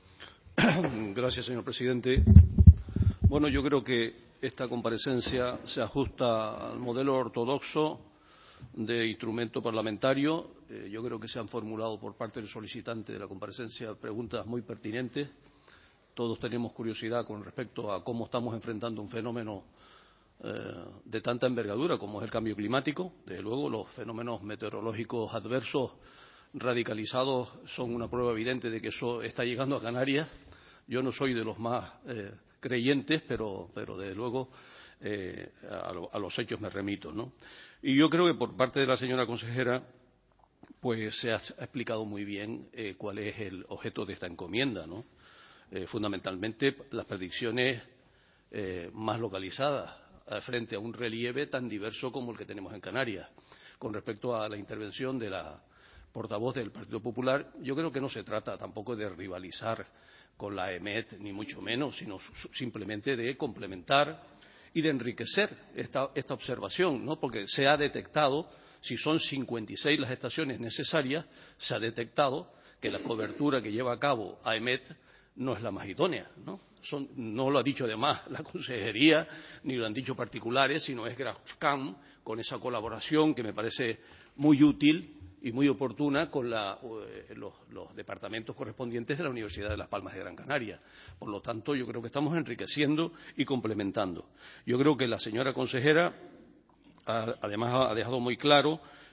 [SPEAKER 3] Gracias, señor presidente. Bueno, yo creo que esta comparecencia se ajusta al modelo ortodoxo de instrumento parlamentario. Eh, yo creo que se han formulado por parte del solicitante de la comparecencia preguntas muy pertinentes. Todos tenemos curiosidad con respecto a cómo estamos enfrentando un fenómeno eh, de tanta envergadura como es el cambio climático. Desde luego, los fenómenos meteorológicos adversos radicalizados son una prueba evidente de que eso está llegando a Canarias. Yo no soy de los más eh, creyentes, pero, pero desde luego eh, a, lo, a los hechos me remito, ¿no? Y yo creo que por parte de la señora consejera pues se ha, ha explicado muy bien eh, cuál es el objeto de esta encomienda, ¿no? Eh, fundamentalmente las predicciones eh, más localizadas eh, frente a un relieve tan diverso como el que tenemos en Canarias. Con respecto a la intervención de la portavoz del Partido Popular, yo creo que no se trata tampoco de rivalizar con la EMET, ni mucho menos, sino simplemente de complementar y de enriquecer esta, esta observación, ¿no? Porque se ha detectado, si son cincuenta y seis las estaciones necesarias, se ha detectado que la cobertura que lleva a cabo AEMET no es la más idónea, ¿no? Son, no lo ha dicho además la consejería, ni lo han dicho particulares, sino es Grafcam, con esa colaboración que me parece muy útil y muy oportuna con la, eh, los, los departamentos correspondientes de la Universidad de Las Palmas de Gran Canaria. Por lo tanto, yo creo que estamos enriqueciendo y complementando. Yo creo que la señora consejera ha, además ha dejado muy claro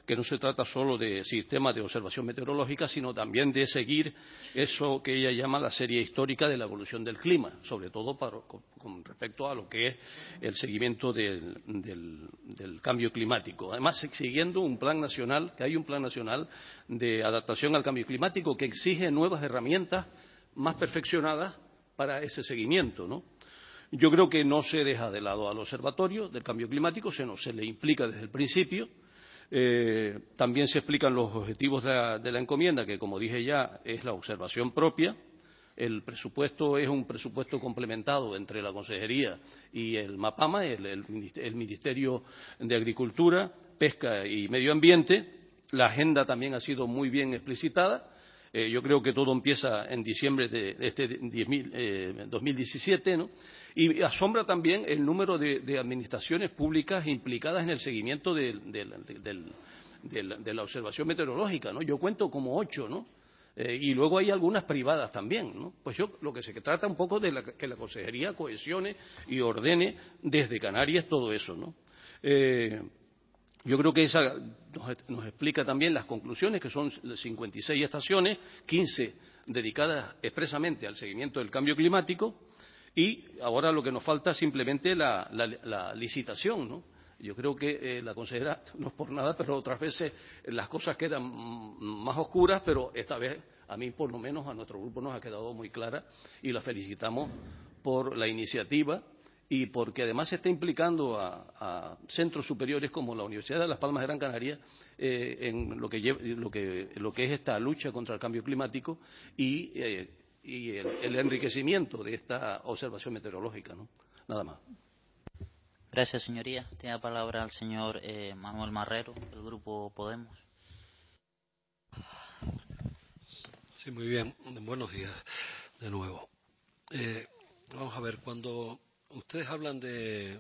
[SPEAKER 8] que no se trata solo de sistemas de observación meteorológica, sino también de seguir eso que ella llama la serie histórica de la evolución del clima, sobre todo para, con, con respecto a lo que es el seguimiento del, del, del cambio climático. Además, siguiendo un plan nacional, que hay un plan nacional de adaptación al cambio climático que exige nuevas herramientas más perfeccionadas para ese seguimiento, ¿no? Yo creo que no se deja de lado al observatorio del cambio climático, sino se le implica desde el principio. Eh, también se explican los objetivos de la, de la encomienda, que, como dije ya, es la observación propia. El presupuesto es un presupuesto complementado entre la Consejería y el MAPAMA, el, el, el Ministerio de Agricultura, Pesca y Medio Ambiente. La agenda también ha sido muy bien explicitada. Eh, yo creo que todo empieza en diciembre de este diez mil, eh, dos mil diecisiete, ¿no? Y asombra también el número de, de administraciones públicas implicadas en el seguimiento de, de, de, de, de, de la observación meteorológica, ¿no? Yo cuento como ocho, ¿no? Eh, y luego hay algunas privadas también, ¿no? Pues yo lo que se trata un poco de la, que la Consejería cohesione y ordene desde Canarias todo eso, ¿no? Eh, Yo creo que esa nos, nos explica también las conclusiones, que son cincuenta y seis estaciones, quince dedicadas expresamente al seguimiento del cambio climático, y ahora lo que nos falta es simplemente la, la, la licitación, ¿no? Yo creo que eh, la consejera, no es por nada, pero otras veces las cosas quedan más oscuras, pero esta vez a mí, por lo menos, a nuestro grupo nos ha quedado muy clara y la felicitamos por la iniciativa y porque además se está implicando a, a centros superiores como la Universidad de Las Palmas de Gran Canaria eh, en lo que, lo, que, lo que es esta lucha contra el cambio climático y, eh, y el, el enriquecimiento de esta observación meteorológica, ¿no? Nada más.
[SPEAKER 5] Gracias, señoría. Tiene la palabra el señor eh, Manuel Marrero, del Grupo Podemos.
[SPEAKER 3] Sí, muy bien. Buenos días de nuevo. Eh, vamos a ver, cuando ustedes hablan de,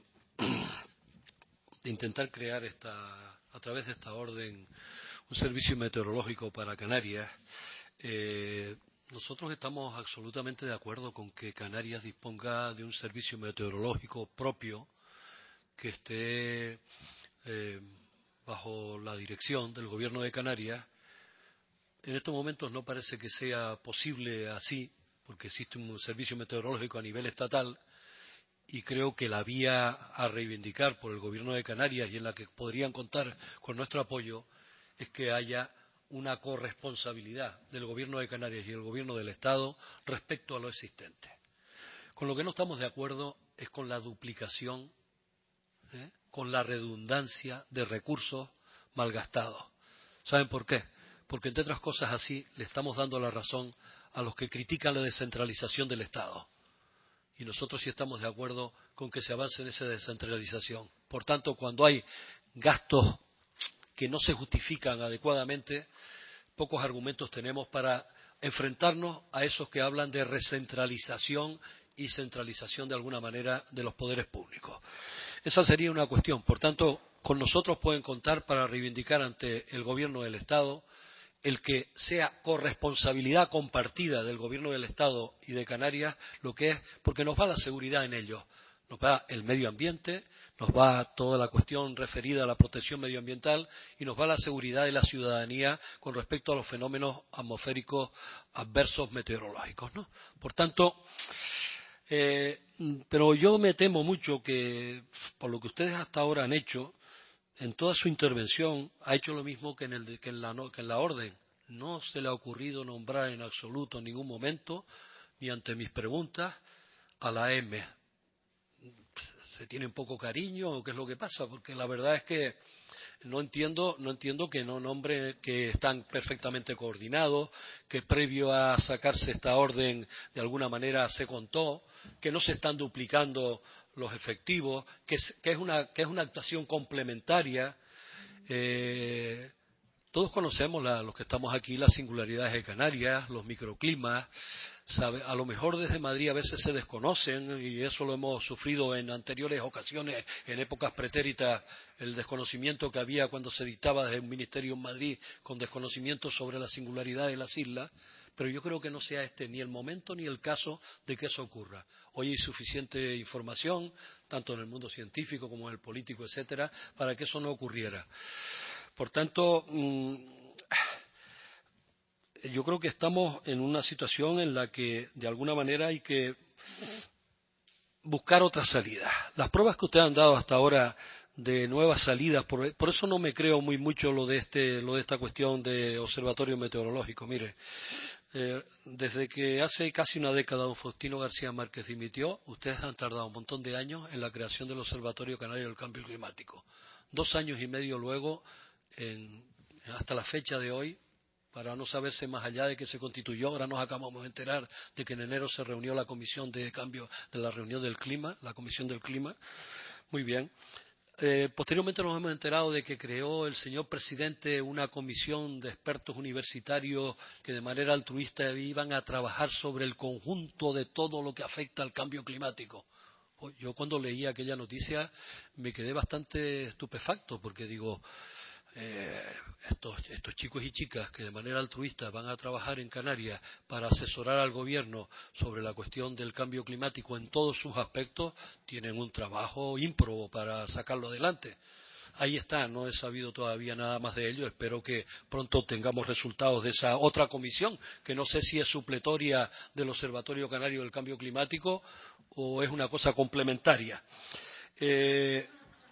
[SPEAKER 3] de intentar crear esta, a través de esta orden un servicio meteorológico para Canarias, eh, nosotros estamos absolutamente de acuerdo con que Canarias disponga de un servicio meteorológico propio que esté eh, bajo la dirección del Gobierno de Canarias. En estos momentos no parece que sea posible así, porque existe un servicio meteorológico a nivel estatal, y creo que la vía a reivindicar por el Gobierno de Canarias y en la que podrían contar con nuestro apoyo es que haya una corresponsabilidad del Gobierno de Canarias y el Gobierno del Estado respecto a lo existente. Con lo que no estamos de acuerdo es con la duplicación, ¿eh? con la redundancia de recursos malgastados. ¿Saben por qué? Porque, entre otras cosas, así le estamos dando la razón a los que critican la descentralización del Estado. Y nosotros sí estamos de acuerdo con que se avance en esa descentralización. Por tanto, cuando hay gastos que no se justifican adecuadamente, pocos argumentos tenemos para enfrentarnos a esos que hablan de recentralización y centralización de alguna manera de los poderes públicos. Esa sería una cuestión. Por tanto, con nosotros pueden contar para reivindicar ante el Gobierno del Estado el que sea corresponsabilidad compartida del Gobierno del Estado y de Canarias lo que es, porque nos va la seguridad en ellos, nos va el medio ambiente, nos va toda la cuestión referida a la protección medioambiental y nos va la seguridad de la ciudadanía con respecto a los fenómenos atmosféricos adversos meteorológicos, ¿no? Por tanto, eh, pero yo me temo mucho que, por lo que ustedes hasta ahora han hecho, en toda su intervención ha hecho lo mismo que en, el de, que, en la, no, que en la orden. No se le ha ocurrido nombrar en absoluto en ningún momento, ni ante mis preguntas, a la M. ¿Se tiene un poco cariño o qué es lo que pasa? Porque la verdad es que no entiendo, no entiendo que no nombre que están perfectamente coordinados, que previo a sacarse esta orden de alguna manera se contó, que no se están duplicando los efectivos, que es, que es, una, que es una actuación complementaria. Eh, todos conocemos, la, los que estamos aquí, las singularidades de Canarias, los microclimas. Sabe, a lo mejor desde Madrid a veces se desconocen y eso lo hemos sufrido en anteriores ocasiones, en épocas pretéritas, el desconocimiento que había cuando se dictaba desde un ministerio en Madrid con desconocimiento sobre la singularidad de las islas, pero yo creo que no sea este ni el momento ni el caso de que eso ocurra. Hoy hay suficiente información, tanto en el mundo científico como en el político, etcétera, para que eso no ocurriera. Por tanto, yo creo que estamos en una situación en la que, de alguna manera, hay que buscar otras salidas. Las pruebas que ustedes han dado hasta ahora de nuevas salidas, por, por eso no me creo muy mucho lo de este, lo de esta cuestión de observatorio meteorológico. Mire, eh, desde que hace casi una década don Faustino García Márquez dimitió, ustedes han tardado un montón de años en la creación del Observatorio Canario del Cambio Climático. Dos años y medio luego, en, hasta la fecha de hoy, para no saberse más allá de que se constituyó, ahora nos acabamos de enterar de que en enero se reunió la comisión de cambio, de la reunión del clima, la comisión del clima. Muy bien. Eh, posteriormente nos hemos enterado de que creó el señor presidente una comisión de expertos universitarios que de manera altruista iban a trabajar sobre el conjunto de todo lo que afecta al cambio climático. Yo cuando leí aquella noticia me quedé bastante estupefacto porque digo, eh, estos, estos chicos y chicas que de manera altruista van a trabajar en Canarias para asesorar al gobierno sobre la cuestión del cambio climático en todos sus aspectos, tienen un trabajo ímprobo para sacarlo adelante. Ahí está, no he sabido todavía nada más de ello, espero que pronto tengamos resultados de esa otra comisión, que no sé si es supletoria del Observatorio Canario del Cambio Climático o es una cosa complementaria. Eh,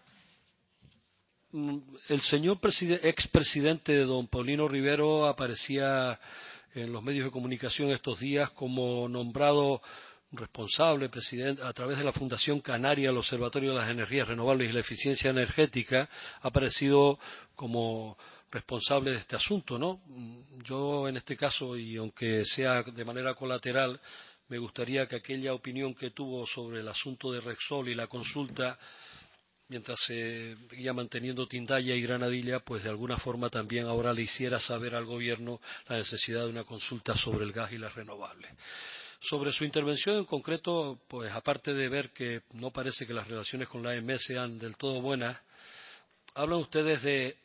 [SPEAKER 3] El señor expresidente don Paulino Rivero aparecía en los medios de comunicación estos días como nombrado responsable presidente a través de la Fundación Canaria, el Observatorio de las Energías Renovables y la Eficiencia Energética, ha aparecido como responsable de este asunto, ¿no? Yo en este caso, y aunque sea de manera colateral, me gustaría que aquella opinión que tuvo sobre el asunto de Repsol y la consulta, mientras se seguía manteniendo Tindaya y Granadilla, pues de alguna forma también ahora le hiciera saber al gobierno la necesidad de una consulta sobre el gas y las renovables. Sobre su intervención en concreto, pues aparte de ver que no parece que las relaciones con la A M E sean del todo buenas, hablan ustedes de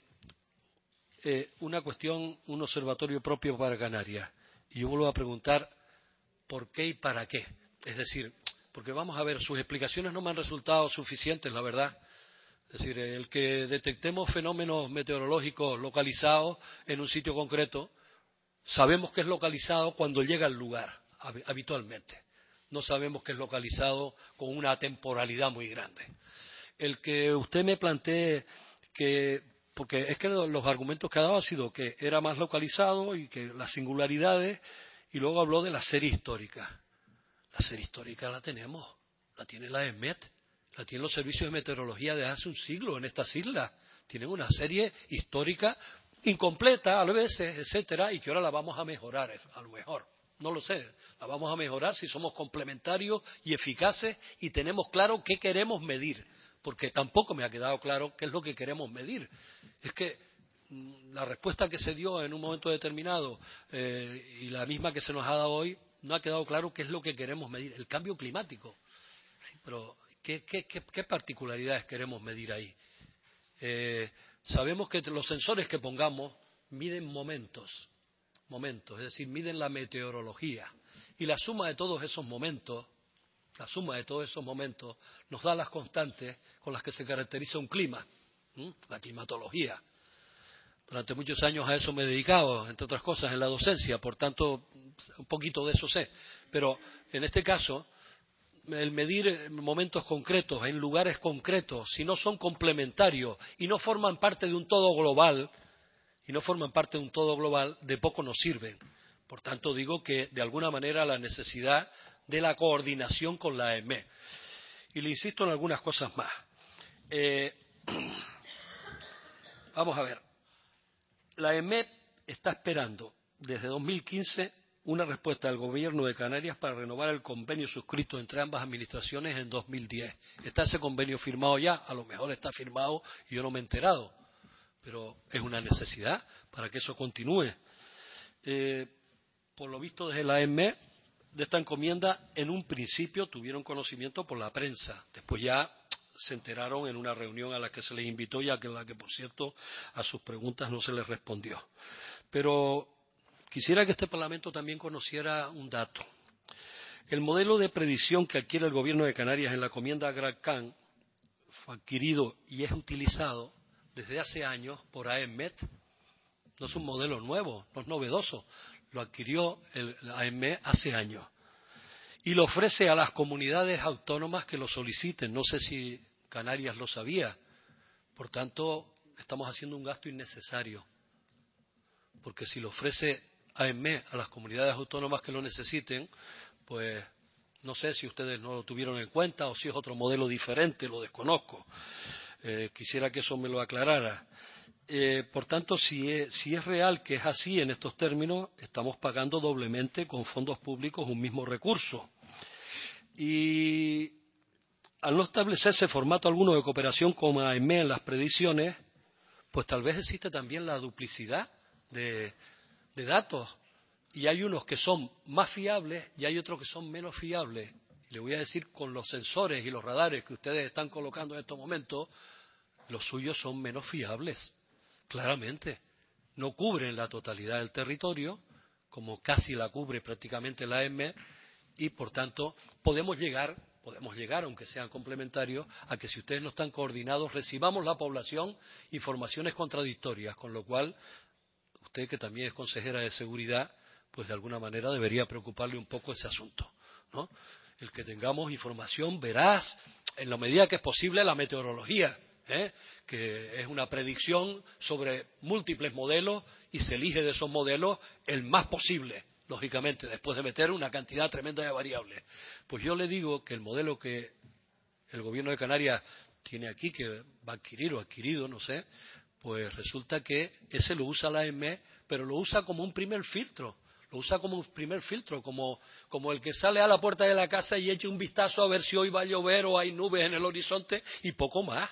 [SPEAKER 3] eh, una cuestión, un observatorio propio para Canarias. Y yo vuelvo a preguntar, ¿por qué y para qué? Es decir, porque vamos a ver, sus explicaciones no me han resultado suficientes, la verdad. Es decir, el que detectemos fenómenos meteorológicos localizados en un sitio concreto, sabemos que es localizado cuando llega al lugar, habitualmente. No sabemos que es localizado con una temporalidad muy grande. El que usted me plantee que, porque es que los argumentos que ha dado han sido que era más localizado y que las singularidades, y luego habló de la serie histórica. La serie histórica la tenemos, la tiene la E M E T, la tienen los servicios de meteorología de hace un siglo en estas islas. Tienen una serie histórica incompleta a veces, etcétera, y que ahora la vamos a mejorar, a lo mejor. No lo sé, la vamos a mejorar si somos complementarios y eficaces y tenemos claro qué queremos medir, porque tampoco me ha quedado claro qué es lo que queremos medir. Es que mmm, la respuesta que se dio en un momento determinado eh, y la misma que se nos ha dado hoy, no ha quedado claro qué es lo que queremos medir. El cambio climático. Sí, pero ¿qué, qué, qué, qué particularidades queremos medir ahí? Eh, sabemos que los sensores que pongamos miden momentos, momentos, es decir, miden la meteorología. Y la suma de todos esos momentos, la suma de todos esos momentos nos da las constantes con las que se caracteriza un clima, ¿m? La climatología. Durante muchos años a eso me he dedicado, entre otras cosas, en la docencia, por tanto, un poquito de eso sé. Pero en este caso, el medir momentos concretos, en lugares concretos, si no son complementarios y no forman parte de un todo global, y no forman parte de un todo global, de poco nos sirven. Por tanto, digo que, de alguna manera, la necesidad de la coordinación con la A M E. Y le insisto en algunas cosas más. Eh, vamos a ver. La A M E está esperando desde dos mil quince una respuesta del Gobierno de Canarias para renovar el convenio suscrito entre ambas administraciones en dos mil diez. ¿Está ese convenio firmado ya? A lo mejor está firmado y yo no me he enterado, pero es una necesidad para que eso continúe. Eh, por lo visto, desde la A M E, de esta encomienda, en un principio tuvieron conocimiento por la prensa. Después ya se enteraron en una reunión a la que se les invitó y a la que, por cierto, a sus preguntas no se les respondió. Pero quisiera que este Parlamento también conociera un dato. El modelo de predicción que adquiere el Gobierno de Canarias en la encomienda Gran Can fue adquirido y es utilizado desde hace años por AEMET. No es un modelo nuevo, no es novedoso. Lo adquirió el AEMET hace años. Y lo ofrece a las comunidades autónomas que lo soliciten. No sé si Canarias lo sabía. Por tanto, estamos haciendo un gasto innecesario. Porque si lo ofrece AEMET a las comunidades autónomas que lo necesiten, pues no sé si ustedes no lo tuvieron en cuenta o si es otro modelo diferente, lo desconozco. Eh, quisiera que eso me lo aclarara. Eh, por tanto, si es, si es real que es así en estos términos, estamos pagando doblemente con fondos públicos un mismo recurso. Y al no establecerse formato alguno de cooperación con AEMET en las predicciones, pues tal vez existe también la duplicidad de, de datos. Y hay unos que son más fiables y hay otros que son menos fiables. Le voy a decir, con los sensores y los radares que ustedes están colocando en estos momentos, los suyos son menos fiables. Claramente, no cubren la totalidad del territorio, como casi la cubre prácticamente la AEMET, y por tanto podemos llegar, podemos llegar, aunque sean complementarios, a que si ustedes no están coordinados, recibamos la población informaciones contradictorias, con lo cual, usted que también es consejera de seguridad, pues de alguna manera debería preocuparle un poco ese asunto, ¿no? El que tengamos información veraz, en la medida que es posible, la meteorología, ¿eh? Que es una predicción sobre múltiples modelos y se elige de esos modelos el más posible, lógicamente, después de meter una cantidad tremenda de variables. Pues yo le digo que el modelo que el Gobierno de Canarias tiene aquí, que va a adquirir o adquirido, no sé, pues resulta que ese lo usa la AEMET, pero lo usa como un primer filtro. Lo usa como un primer filtro, como, como el que sale a la puerta de la casa y echa un vistazo a ver si hoy va a llover o hay nubes en el horizonte y poco más.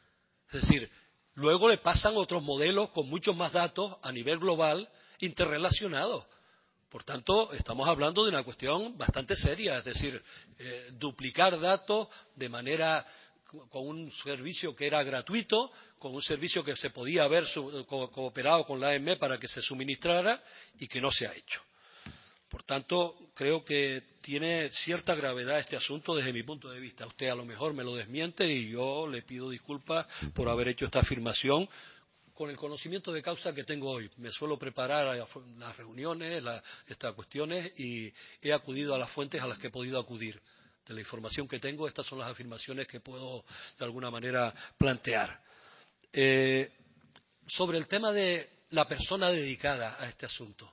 [SPEAKER 3] Es decir, luego le pasan otros modelos con muchos más datos a nivel global interrelacionados. Por tanto, estamos hablando de una cuestión bastante seria, es decir, eh, duplicar datos de manera con un servicio que era gratuito, con un servicio que se podía haber su, co cooperado con la AEMET para que se suministrara y que no se ha hecho. Por tanto, creo que tiene cierta gravedad este asunto desde mi punto de vista. Usted a lo mejor me lo desmiente y yo le pido disculpas por haber hecho esta afirmación con el conocimiento de causa que tengo hoy. Me suelo preparar a las reuniones, la, estas cuestiones y he acudido a las fuentes a las que he podido acudir. De la información que tengo, estas son las afirmaciones que puedo de alguna manera plantear. Eh, sobre el tema de la persona dedicada a este asunto.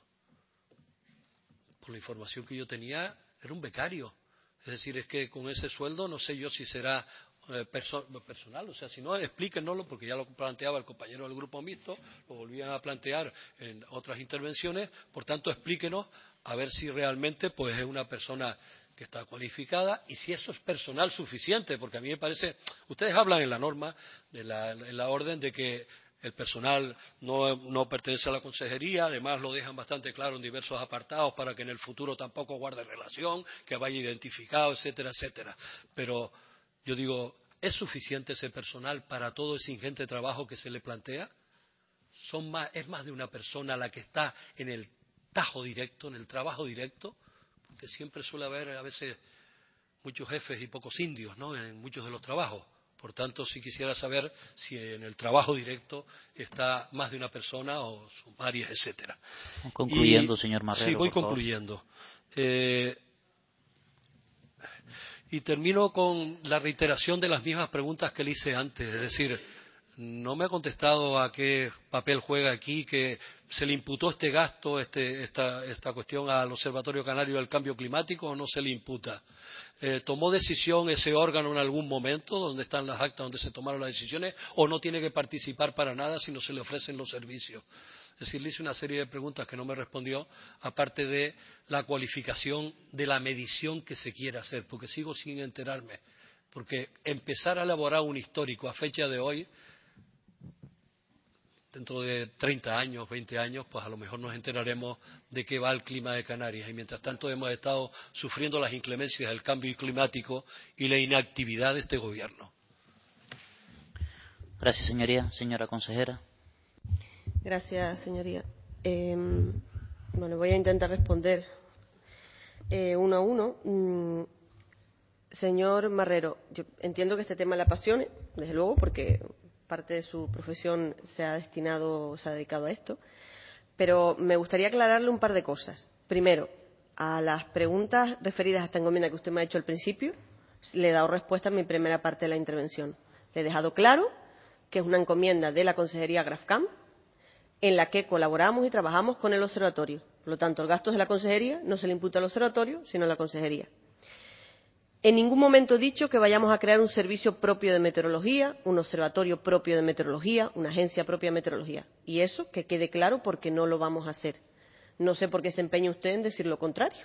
[SPEAKER 3] Por la información que yo tenía, era un becario. Es decir, es que con ese sueldo no sé yo si será eh, perso personal. O sea, si no, explíquenoslo, porque ya lo planteaba el compañero del grupo mixto, lo volvían a plantear en otras intervenciones. Por tanto, explíquenos a ver si realmente pues es una persona que está cualificada y si eso es personal suficiente, porque a mí me parece, ustedes hablan en la norma, de la, en la orden de que el personal no, no pertenece a la consejería, además lo dejan bastante claro en diversos apartados para que en el futuro tampoco guarde relación, que vaya identificado, etcétera, etcétera. Pero yo digo, ¿es suficiente ese personal para todo ese ingente trabajo que se le plantea? Son más, ¿Es más de una persona la que está en el tajo directo, en el trabajo directo? Porque siempre suele haber a veces muchos jefes y pocos indios, ¿no?, en muchos de los trabajos. Por tanto, sí quisiera saber si en el trabajo directo está más de una persona o son varias, etcétera.
[SPEAKER 5] Concluyendo,
[SPEAKER 3] y,
[SPEAKER 5] señor Marrero,
[SPEAKER 3] sí, voy
[SPEAKER 5] por
[SPEAKER 3] concluyendo. Eh, y termino con la reiteración de las mismas preguntas que le hice antes. Es decir, no me ha contestado a qué papel juega aquí, que se le imputó este gasto, este, esta, esta cuestión al Observatorio Canario del Cambio Climático o no se le imputa. Eh, ¿Tomó decisión ese órgano en algún momento, donde están las actas donde se tomaron las decisiones, o no tiene que participar para nada si no se le ofrecen los servicios? Es decir, le hice una serie de preguntas que no me respondió, aparte de la cualificación de la medición que se quiere hacer, porque sigo sin enterarme. Porque empezar a elaborar un histórico a fecha de hoy, dentro de treinta años, veinte años, pues a lo mejor nos enteraremos de qué va el clima de Canarias. Y mientras tanto hemos estado sufriendo las inclemencias del cambio climático y la inactividad de este gobierno.
[SPEAKER 5] Gracias, señoría. Señora consejera.
[SPEAKER 4] Gracias, señoría. Eh, bueno, voy a intentar responder eh, uno a uno. Mm, señor Marrero, yo entiendo que este tema le apasione, desde luego, porque parte de su profesión se ha destinado, se ha dedicado a esto, pero me gustaría aclararle un par de cosas. Primero, a las preguntas referidas a esta encomienda que usted me ha hecho al principio, le he dado respuesta en mi primera parte de la intervención. Le he dejado claro que es una encomienda de la Consejería GRAFCAM en la que colaboramos y trabajamos con el observatorio. Por lo tanto, el gasto de la Consejería no se le imputa al observatorio, sino a la Consejería. En ningún momento he dicho que vayamos a crear un servicio propio de meteorología, un observatorio propio de meteorología, una agencia propia de meteorología. Y eso que quede claro porque no lo vamos a hacer. No sé por qué se empeña usted en decir lo contrario.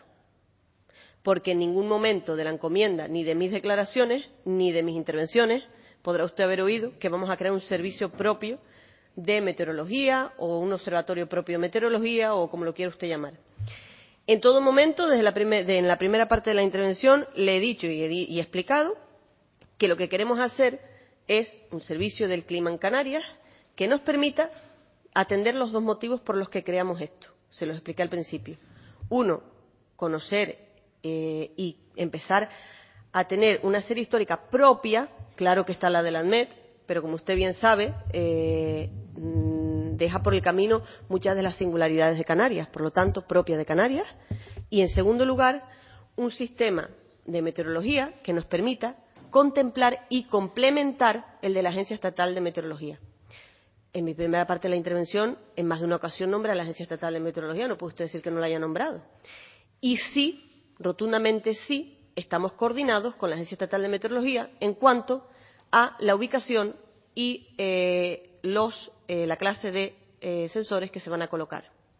[SPEAKER 4] Porque en ningún momento de la encomienda, ni de mis declaraciones, ni de mis intervenciones, podrá usted haber oído que vamos a crear un servicio propio de meteorología o un observatorio propio de meteorología o como lo quiera usted llamar. En todo momento, desde la primer, de, en la primera parte de la intervención, le he dicho y he, y he explicado que lo que queremos hacer es un servicio del clima en Canarias que nos permita atender los dos motivos por los que creamos esto. Se los expliqué al principio. Uno, conocer eh, y empezar a tener una serie histórica propia, claro que está la de la ANMET, pero como usted bien sabe, eh, deja por el camino muchas de las singularidades de Canarias, por lo tanto, propia de Canarias. Y, en segundo lugar, un sistema de meteorología que nos permita contemplar y complementar el de la Agencia Estatal de Meteorología. En mi primera parte de la intervención, en más de una ocasión nombré a la Agencia Estatal de Meteorología, no puede usted decir que no la haya nombrado. Y sí, rotundamente sí, estamos coordinados con la Agencia Estatal de Meteorología en cuanto a la ubicación y eh, los, eh, la clase de eh, sensores que se van a colocar.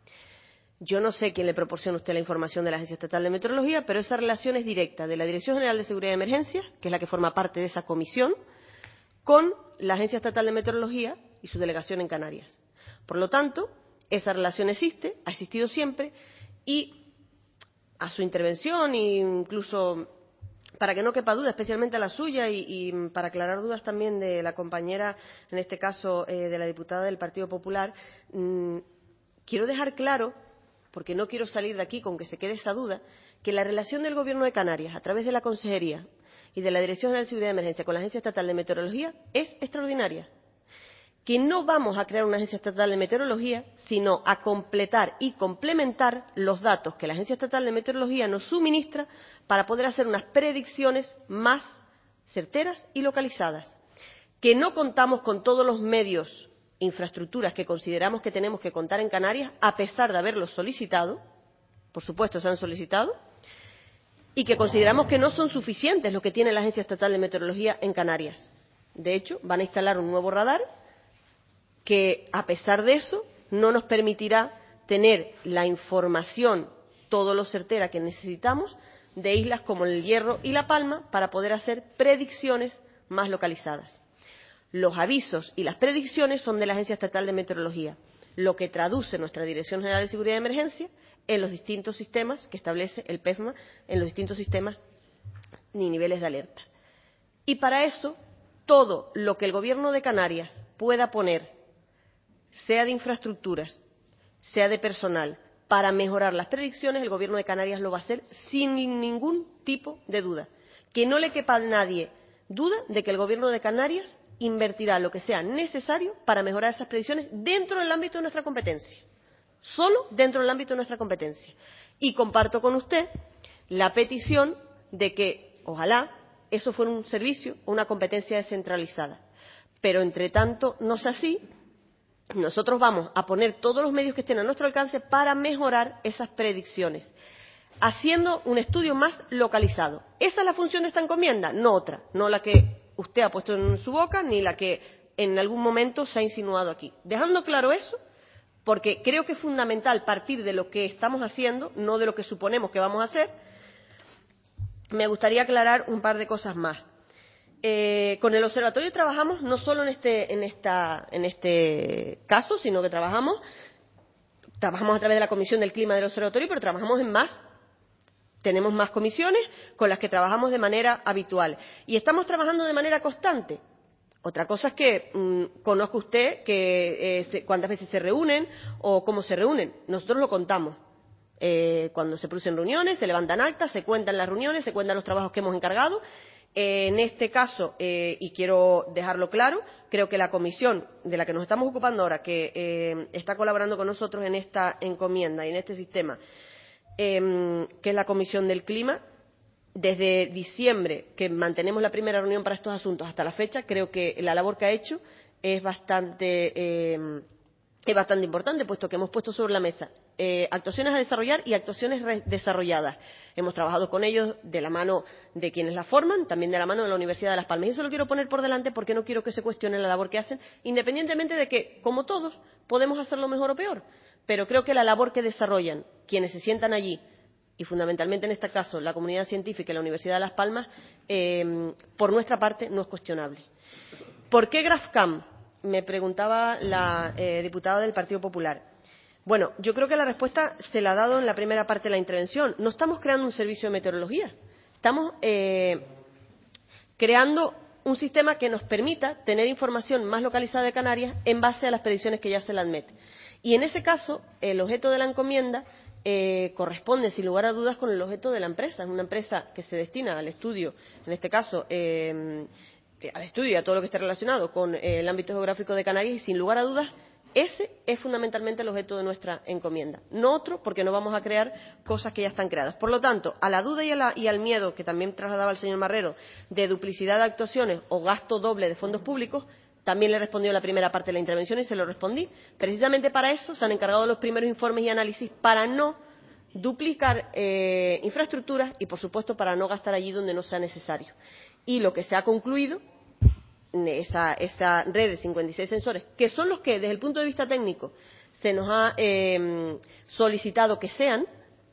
[SPEAKER 4] Yo no sé quién le proporciona a usted la información de la Agencia Estatal de Meteorología, pero esa relación es directa de la Dirección General de Seguridad de Emergencias, que es la que forma parte de esa comisión, con la Agencia Estatal de Meteorología y su delegación en Canarias. Por lo tanto, esa relación existe, ha existido siempre, y a su intervención, e incluso para que no quepa duda, especialmente a la suya, y, y para aclarar dudas también de la compañera, en este caso eh, de la diputada del Partido Popular, mmm, quiero dejar claro, porque no quiero salir de aquí con que se quede esa duda, que la relación del Gobierno de Canarias, a través de la Consejería y de la Dirección General de Seguridad de Emergencia con la Agencia Estatal de Meteorología, es extraordinaria. Que no vamos a crear una Agencia Estatal de Meteorología, sino a completar y complementar los datos que la Agencia Estatal de Meteorología nos suministra para poder hacer unas predicciones más certeras y localizadas. Que no contamos con todos los medios, infraestructuras que consideramos que tenemos que contar en Canarias, a pesar de haberlos solicitado, por supuesto se han solicitado, y que consideramos que no son suficientes lo que tiene la Agencia Estatal de Meteorología en Canarias. De hecho, van a instalar un nuevo radar que, a pesar de eso, no nos permitirá tener la información todo lo certera que necesitamos de islas como el Hierro y La Palma para poder hacer predicciones más localizadas. Los avisos y las predicciones son de la Agencia Estatal de Meteorología, lo que traduce nuestra Dirección General de Seguridad de Emergencia en los distintos sistemas que establece el PEFMA, en los distintos sistemas ni niveles de alerta. Y para eso, todo lo que el Gobierno de Canarias pueda poner, sea de infraestructuras, sea de personal, para mejorar las predicciones, el Gobierno de Canarias lo va a hacer sin ningún tipo de duda. Que no le quepa a nadie duda de que el Gobierno de Canarias invertirá lo que sea necesario para mejorar esas predicciones dentro del ámbito de nuestra competencia. Solo dentro del ámbito de nuestra competencia. Y comparto con usted la petición de que, ojalá, eso fuera un servicio o una competencia descentralizada. Pero, entre tanto, no es así. Nosotros vamos a poner todos los medios que estén a nuestro alcance para mejorar esas predicciones, haciendo un estudio más localizado. ¿Esa es la función de esta encomienda? No otra, no la que usted ha puesto en su boca, ni la que en algún momento se ha insinuado aquí. Dejando claro eso, porque creo que es fundamental partir de lo que estamos haciendo, no de lo que suponemos que vamos a hacer, me gustaría aclarar un par de cosas más. Eh, con el observatorio trabajamos no solo en este, en, esta, en este caso, sino que trabajamos, trabajamos a través de la Comisión del Clima del Observatorio, pero trabajamos en más. Tenemos más comisiones con las que trabajamos de manera habitual. Y estamos trabajando de manera constante. Otra cosa es que mmm, conozca usted que, eh, se, cuántas veces se reúnen o cómo se reúnen. Nosotros lo contamos. Eh, cuando se producen reuniones, se levantan actas, se cuentan las reuniones, se cuentan los trabajos que hemos encargado. En este caso, eh, y quiero dejarlo claro, creo que la comisión de la que nos estamos ocupando ahora, que eh, está colaborando con nosotros en esta encomienda y en este sistema, eh, que es la Comisión del Clima, desde diciembre, que mantenemos la primera reunión para estos asuntos, hasta la fecha, creo que la labor que ha hecho es bastante, eh, es bastante importante, puesto que hemos puesto sobre la mesa eh, actuaciones a desarrollar y actuaciones desarrolladas. Hemos trabajado con ellos de la mano de quienes la forman, también de la mano de la Universidad de Las Palmas. Y eso lo quiero poner por delante porque no quiero que se cuestione la labor que hacen, independientemente de que, como todos, podemos hacerlo mejor o peor. Pero creo que la labor que desarrollan quienes se sientan allí, y fundamentalmente en este caso la comunidad científica y la Universidad de Las Palmas, eh, por nuestra parte no es cuestionable. ¿Por qué GrafCam? Me preguntaba la eh, diputada del Partido Popular. Bueno, yo creo que la respuesta se la ha dado en la primera parte de la intervención. No estamos creando un servicio de meteorología, estamos eh, creando un sistema que nos permita tener información más localizada de Canarias en base a las predicciones que ya hace la ANMET. Y en ese caso, el objeto de la encomienda Eh, corresponde, sin lugar a dudas, con el objeto de la empresa. Es una empresa que se destina al estudio, en este caso, eh, al estudio y a todo lo que esté relacionado con eh, el ámbito geográfico de Canarias, y sin lugar a dudas, ese es fundamentalmente el objeto de nuestra encomienda. No otro, porque no vamos a crear cosas que ya están creadas. Por lo tanto, a la duda y, a la, y al miedo que también trasladaba el señor Marrero de duplicidad de actuaciones o gasto doble de fondos públicos, también le respondió la primera parte de la intervención y se lo respondí. Precisamente para eso se han encargado los primeros informes y análisis, para no duplicar eh, infraestructuras y, por supuesto, para no gastar allí donde no sea necesario. Y lo que se ha concluido, esa, esa red de cincuenta y seis sensores, que son los que, desde el punto de vista técnico, se nos ha eh, solicitado que sean,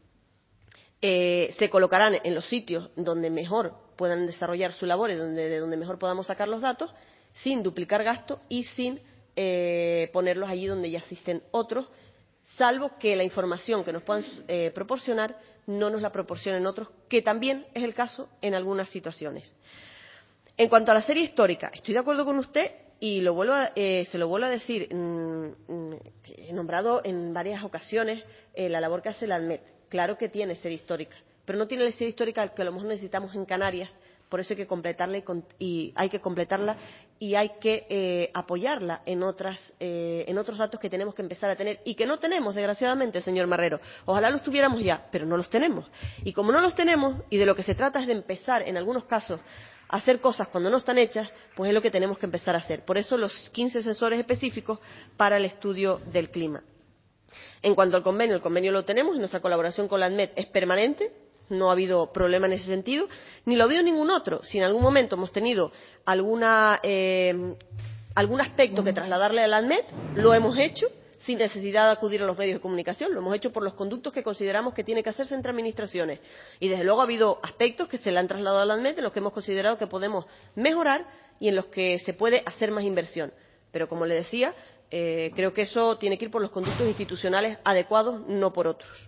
[SPEAKER 4] eh, se colocarán en los sitios donde mejor puedan desarrollar su labor y donde, de donde mejor podamos sacar los datos, sin duplicar gasto y sin eh, ponerlos allí donde ya existen otros, salvo que la información que nos puedan eh, proporcionar no nos la proporcionen otros, que también es el caso en algunas situaciones. En cuanto a la serie histórica, estoy de acuerdo con usted y lo vuelvo a, eh, se lo vuelvo a decir. Mm, he nombrado en varias ocasiones eh, la labor que hace la ANMET. Claro que tiene serie histórica, pero no tiene la serie histórica que a lo mejor necesitamos en Canarias. Por eso hay que completarla y, y hay que completarla y hay que eh, apoyarla en otras eh, en otros datos que tenemos que empezar a tener y que no tenemos, desgraciadamente, señor Marrero. Ojalá los tuviéramos ya, pero no los tenemos. Y como no los tenemos, y de lo que se trata es de empezar, en algunos casos, a hacer cosas cuando no están hechas, pues es lo que tenemos que empezar a hacer. Por eso los quince sensores específicos para el estudio del clima. En cuanto al convenio, el convenio lo tenemos y nuestra colaboración con la ANMET es permanente. No ha habido problema en ese sentido, ni lo ha habido ningún otro. Si en algún momento hemos tenido alguna, eh, algún aspecto que trasladarle a la ANMET, lo hemos hecho sin necesidad de acudir a los medios de comunicación. Lo hemos hecho por los conductos que consideramos que tiene que hacerse entre administraciones. Y desde luego ha habido aspectos que se le han trasladado a la ANMET en los que hemos considerado que podemos mejorar y en los que se puede hacer más inversión. Pero, como le decía, eh, creo que eso tiene que ir por los conductos institucionales adecuados, no por otros.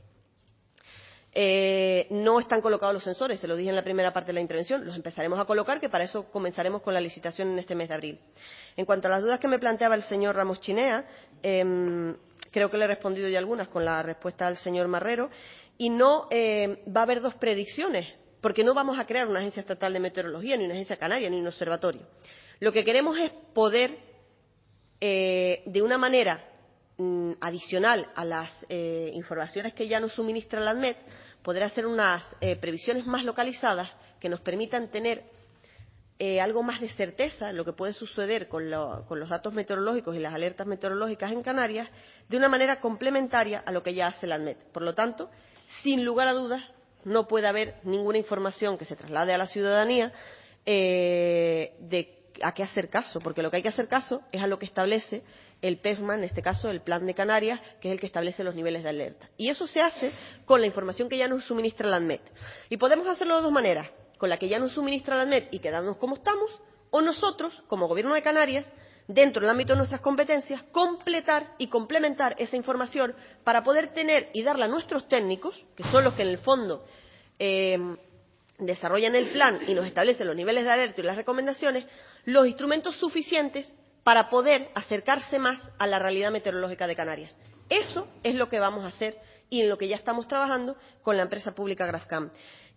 [SPEAKER 4] Eh, no están colocados los sensores, se lo dije en la primera parte de la intervención, los empezaremos a colocar, que para eso comenzaremos con la licitación en este mes de abril. En cuanto a las dudas que me planteaba el señor Ramos Chinea, eh, creo que le he respondido ya algunas con la respuesta al señor Marrero, y no eh, va a haber dos predicciones, porque no vamos a crear una agencia estatal de meteorología, ni una agencia canaria, ni un observatorio. Lo que queremos es poder, eh, de una manera mm, adicional a las eh, informaciones que ya nos suministra la ANMET, poder hacer unas eh, previsiones más localizadas que nos permitan tener eh, algo más de certeza en lo que puede suceder con, lo, con los datos meteorológicos y las alertas meteorológicas en Canarias, de una manera complementaria a lo que ya hace la ANMET. Por lo tanto, sin lugar a dudas, no puede haber ninguna información que se traslade a la ciudadanía eh, de a qué hacer caso, porque lo que hay que hacer caso es a lo que establece el PEFMA, en este caso el Plan de Canarias, que es el que establece los niveles de alerta. Y eso se hace con la información que ya nos suministra la ANMET. Y podemos hacerlo de dos maneras, con la que ya nos suministra la ANMET y quedarnos como estamos, o nosotros, como Gobierno de Canarias, dentro del ámbito de nuestras competencias, completar y complementar esa información para poder tener y darla a nuestros técnicos, que son los que en el fondo eh, desarrollan el plan y nos establecen los niveles de alerta y las recomendaciones, los instrumentos suficientes para poder acercarse más a la realidad meteorológica de Canarias. Eso es lo que vamos a hacer y en lo que ya estamos trabajando con la empresa pública GrafCam.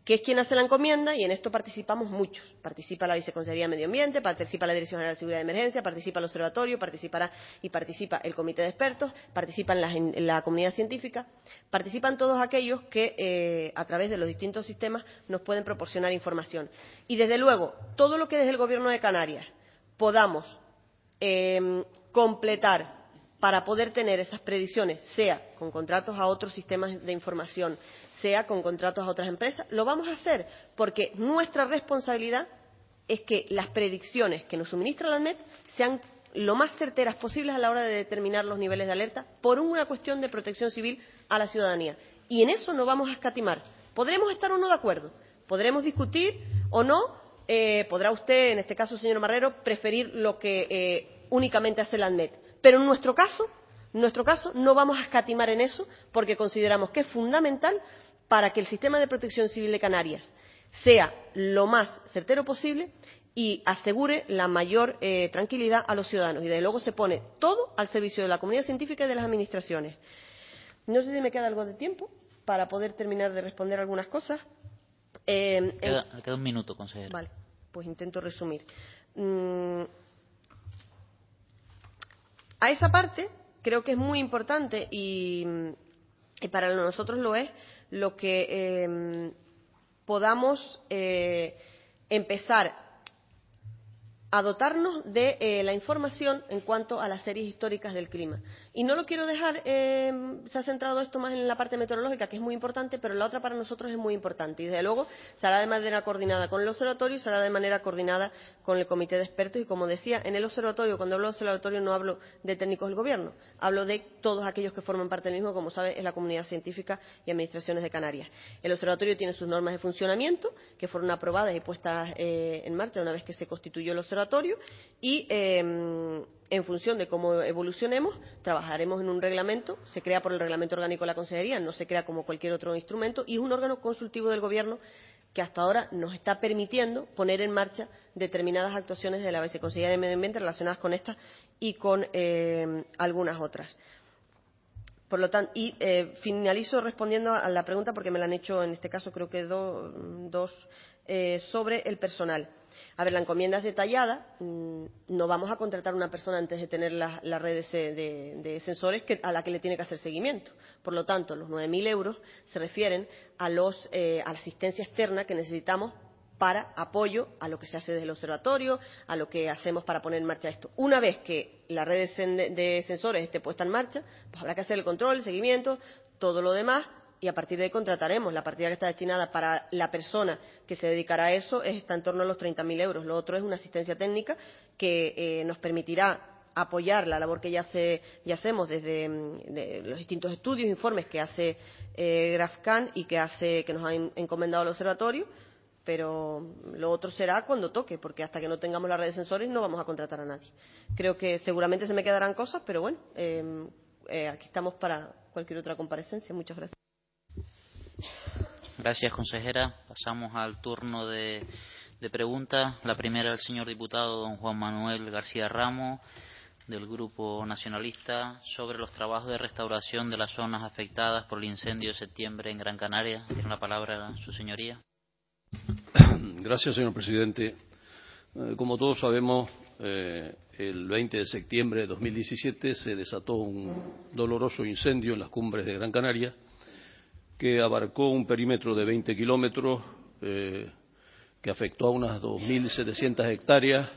[SPEAKER 4] que es quien hace la encomienda, y en esto participamos muchos. Participa la Viceconsejería de Medio Ambiente, participa la Dirección General de Seguridad de Emergencia, participa el Observatorio, participará y participa el Comité de Expertos, participan la, la comunidad científica, participan todos aquellos que eh, a través de los distintos sistemas nos pueden proporcionar información. Y desde luego, todo lo que desde el Gobierno de Canarias podamos eh, completar para poder tener esas predicciones, sea con contratos a otros sistemas de información, sea con contratos a otras empresas, lo vamos a hacer, porque nuestra responsabilidad es que las predicciones que nos suministra la ANMET sean lo más certeras posibles a la hora de determinar los niveles de alerta por una cuestión de protección civil a la ciudadanía. Y en eso no vamos a escatimar. Podremos estar o no de acuerdo, podremos discutir o no, eh, podrá usted, en este caso, señor Marrero, preferir lo que eh, únicamente hace la ANMET. Pero en nuestro caso, en nuestro caso, no vamos a escatimar en eso porque consideramos que es fundamental para que el sistema de protección civil de Canarias sea lo más certero posible y asegure la mayor eh, tranquilidad a los ciudadanos. Y desde luego se pone todo al servicio de la comunidad científica y de las administraciones. No sé si me queda algo de tiempo para poder terminar de responder algunas cosas. Eh,
[SPEAKER 5] queda, en... queda un minuto, consejera.
[SPEAKER 4] Vale, pues intento resumir. Mm, A esa parte creo que es muy importante y, y para nosotros lo es lo que eh, podamos eh, empezar a dotarnos de eh, la información en cuanto a las series históricas del clima. Y no lo quiero dejar, eh, se ha centrado esto más en la parte meteorológica, que es muy importante, pero la otra para nosotros es muy importante. Y desde luego se hará de manera coordinada con el observatorio y se hará de manera coordinada con el comité de expertos. Y como decía, en el observatorio, cuando hablo de observatorio no hablo de técnicos del gobierno, hablo de todos aquellos que forman parte del mismo, como sabe, es la comunidad científica y administraciones de Canarias. El observatorio tiene sus normas de funcionamiento, que fueron aprobadas y puestas eh, en marcha una vez que se constituyó el observatorio. Y eh, en función de cómo evolucionemos, trabajaremos en un reglamento. Se crea por el Reglamento Orgánico de la Consejería, no se crea como cualquier otro instrumento, y es un órgano consultivo del Gobierno que hasta ahora nos está permitiendo poner en marcha determinadas actuaciones de la Viceconsejería de Medio Ambiente relacionadas con esta y con eh, algunas otras. Por lo tanto, y eh, finalizo respondiendo a la pregunta, porque me la han hecho en este caso creo que do, dos, eh, sobre el personal. A ver, la encomienda es detallada. No vamos a contratar a una persona antes de tener la, la red de, de, de sensores que, a la que le tiene que hacer seguimiento. Por lo tanto, los nueve mil euros se refieren a, los, eh, a la asistencia externa que necesitamos para apoyo a lo que se hace desde el observatorio, a lo que hacemos para poner en marcha esto. Una vez que la red de, de sensores esté puesta en marcha, pues habrá que hacer el control, el seguimiento, todo lo demás, y a partir de ahí contrataremos. La partida que está destinada para la persona que se dedicará a eso está en torno a los treinta mil euros. Lo otro es una asistencia técnica que eh, nos permitirá apoyar la labor que ya, se, ya hacemos desde de los distintos estudios, informes que hace eh, GrafCan y que, hace, que nos ha encomendado el observatorio, pero lo otro será cuando toque, porque hasta que no tengamos la red de sensores no vamos a contratar a nadie. Creo que seguramente se me quedarán cosas, pero bueno, eh, eh, aquí estamos para cualquier otra comparecencia. Muchas gracias.
[SPEAKER 5] Gracias, consejera. Pasamos al turno de, de preguntas. La primera del señor diputado don Juan Manuel García Ramos, del Grupo Nacionalista, sobre los trabajos de restauración de las zonas afectadas por el incendio de septiembre en Gran Canaria. Tiene la palabra su señoría.
[SPEAKER 8] Gracias, señor presidente. Eh, como todos sabemos, eh, el veinte de septiembre de dos mil diecisiete se desató un doloroso incendio en las cumbres de Gran Canaria, que abarcó un perímetro de veinte kilómetros, eh, que afectó a unas dos mil setecientas hectáreas,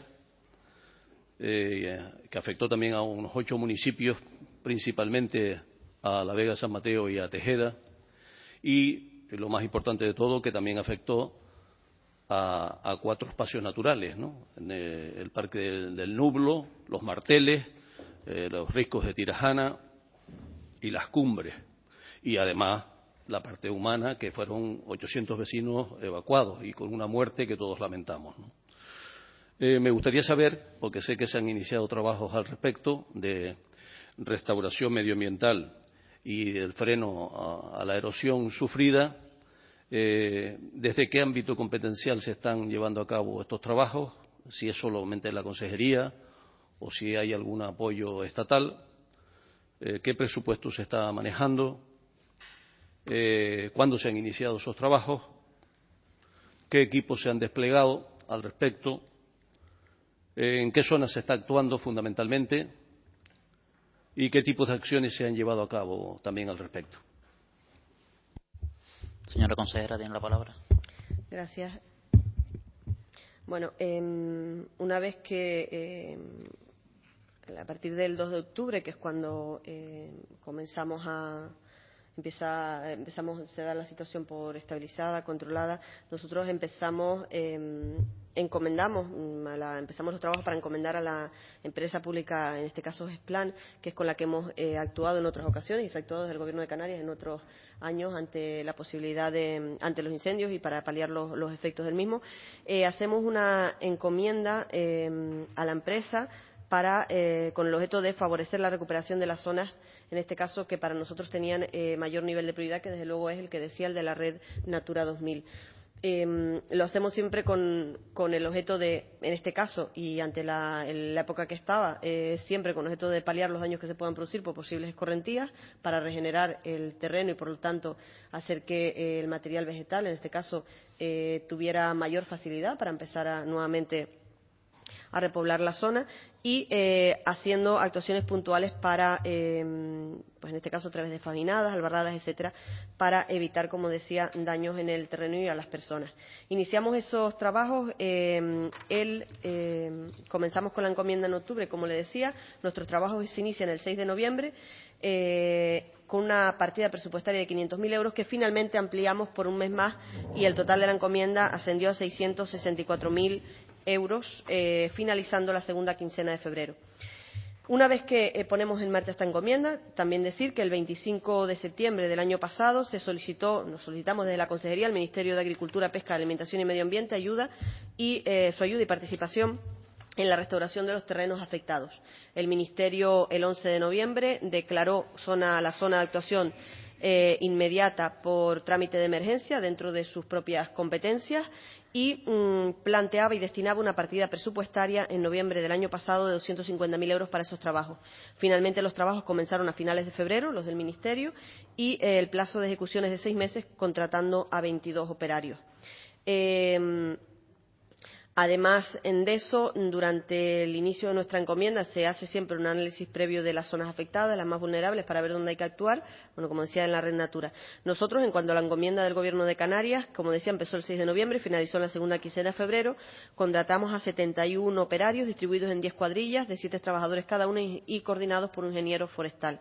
[SPEAKER 8] eh, que afectó también a unos ocho municipios, principalmente a La Vega, San Mateo y a Tejeda, y lo más importante de todo, que también afectó a, a cuatro espacios naturales, ¿no? En el, el Parque del, del Nublo, los Marteles, eh, los Riscos de Tirajana y las Cumbres, y además la parte humana, que fueron ochocientos vecinos evacuados y con una muerte que todos lamentamos, ¿no? Eh, me gustaría saber, porque sé que se han iniciado trabajos al respecto de restauración medioambiental y del freno a, a la erosión sufrida, eh, ¿desde qué ámbito competencial se están llevando a cabo estos trabajos? Si es solamente la consejería o si hay algún apoyo estatal, eh, ¿qué presupuesto se está manejando? Eh, ¿Cuándo se han iniciado esos trabajos? qué equipos se han desplegado al respecto, en qué zonas se está actuando fundamentalmente y qué tipos de acciones se han llevado a cabo también al respecto.
[SPEAKER 5] Señora consejera, tiene la palabra.
[SPEAKER 4] Gracias. Bueno, eh, una vez que eh, a partir del dos de octubre, que es cuando eh, comenzamos a empieza empezamos se da la situación por estabilizada, controlada, nosotros empezamos eh, encomendamos a la, empezamos los trabajos para encomendar a la empresa pública, en este caso Gesplan, que es con la que hemos eh, actuado en otras ocasiones y se ha actuado desde el Gobierno de Canarias en otros años ante la posibilidad de ante los incendios y para paliar los, los efectos del mismo. Eh, hacemos una encomienda eh, a la empresa para, eh, con el objeto de favorecer la recuperación de las zonas, en este caso, que para nosotros tenían eh, mayor nivel de prioridad, que desde luego es el que decía el de la red Natura dos mil. Eh, lo hacemos siempre con, con el objeto de, en este caso, y ante la, en la época que estaba, eh, siempre con el objeto de paliar los daños que se puedan producir por posibles escorrentías, para regenerar el terreno y, por lo tanto, hacer que eh, el material vegetal, en este caso, eh, tuviera mayor facilidad para empezar a, nuevamente a repoblar la zona y eh, haciendo actuaciones puntuales para, eh, pues en este caso a través de fabinadas, albarradas, etcétera, para evitar, como decía, daños en el terreno y a las personas. Iniciamos esos trabajos, eh, el, eh, comenzamos con la encomienda en octubre, como le decía, nuestros trabajos se inician el seis de noviembre, eh, con una partida presupuestaria de quinientos mil euros que finalmente ampliamos por un mes más y el total de la encomienda ascendió a seiscientos sesenta y cuatro mil euros, eh, finalizando la segunda quincena de febrero. Una vez que eh, ponemos en marcha esta encomienda, también decir que el veinticinco de septiembre del año pasado se solicitó, nos solicitamos desde la Consejería al Ministerio de Agricultura, Pesca, Alimentación y Medio Ambiente ayuda y eh, su ayuda y participación en la restauración de los terrenos afectados. El Ministerio, el once de noviembre, declaró zona, la zona de actuación eh, inmediata por trámite de emergencia dentro de sus propias competencias y mmm, planteaba y destinaba una partida presupuestaria en noviembre del año pasado de doscientos cincuenta mil euros para esos trabajos. Finalmente los trabajos comenzaron a finales de febrero, los del Ministerio, y eh, el plazo de ejecución es de seis meses, contratando a veintidós operarios. Eh, Además de eso, durante el inicio de nuestra encomienda se hace siempre un análisis previo de las zonas afectadas, las más vulnerables, para ver dónde hay que actuar, bueno, como decía, en la red Natura. Nosotros, en cuanto a la encomienda del Gobierno de Canarias, como decía, empezó el seis de noviembre y finalizó en la segunda quincena de febrero, contratamos a setenta y uno operarios distribuidos en diez cuadrillas de siete trabajadores cada una y, y coordinados por un ingeniero forestal.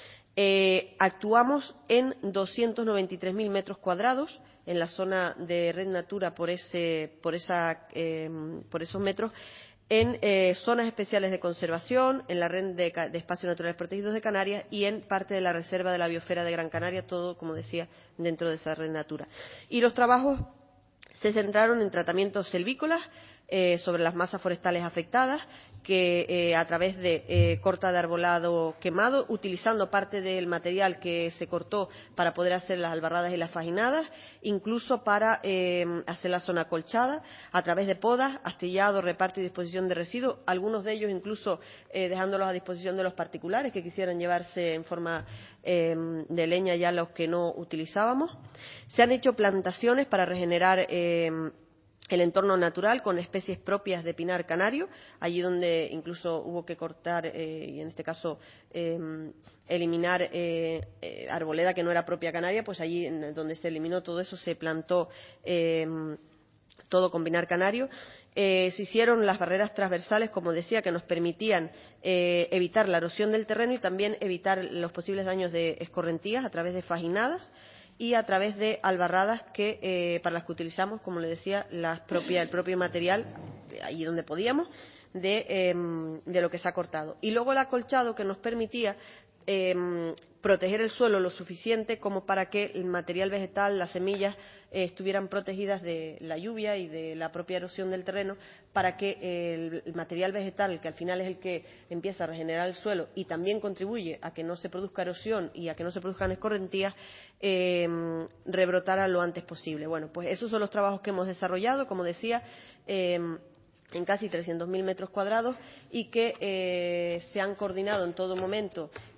[SPEAKER 4] Eh, actuamos en doscientos noventa y tres mil metros cuadrados en la zona de Red Natura por, ese, por, esa, eh, por esos metros, en eh, zonas especiales de conservación, en la red de, de espacios naturales protegidos de Canarias y en parte de la reserva de la biosfera de Gran Canaria, todo, como decía, dentro de esa Red Natura. Y los trabajos se centraron en tratamientos selvícolas eh, sobre las masas forestales afectadas, que eh, a través de eh, corta de arbolado quemado, utilizando parte del material que se cortó para poder hacer las albarradas y las fajinadas, incluso para eh, hacer la zona acolchada, a través de podas, astillado, reparto y disposición de residuos, algunos de ellos incluso eh, dejándolos a disposición de los particulares que quisieran llevarse en forma eh, de leña ya los que no utilizábamos. Se han hecho plantaciones para regenerar eh, el entorno natural con especies propias de pinar canario, allí donde incluso hubo que cortar eh, y en este caso eh, eliminar eh, eh, arboleda que no era propia canaria, pues allí en donde se eliminó todo eso se plantó eh, todo con pinar canario. Eh, se hicieron las barreras transversales, como decía, que nos permitían eh, evitar la erosión del terreno y también evitar los posibles daños de escorrentías a través de fajinadas y a través de albarradas que eh, para las que utilizamos, como le decía, las propia, el propio material, allí donde podíamos, de, eh, de lo que se ha cortado. Y luego el acolchado que nos permitía eh, proteger el suelo lo suficiente como para que el material vegetal, las semillas, eh, estuvieran protegidas de la lluvia y de la propia erosión del terreno, para que el, el material vegetal, que al final es el que empieza a regenerar el suelo y también contribuye a que no se produzca erosión y a que no se produzcan escorrentías, eh, rebrotara lo antes posible. Bueno, pues esos son los trabajos que hemos desarrollado, como decía, eh, en casi trescientos mil metros cuadrados y que eh, se han coordinado en todo momento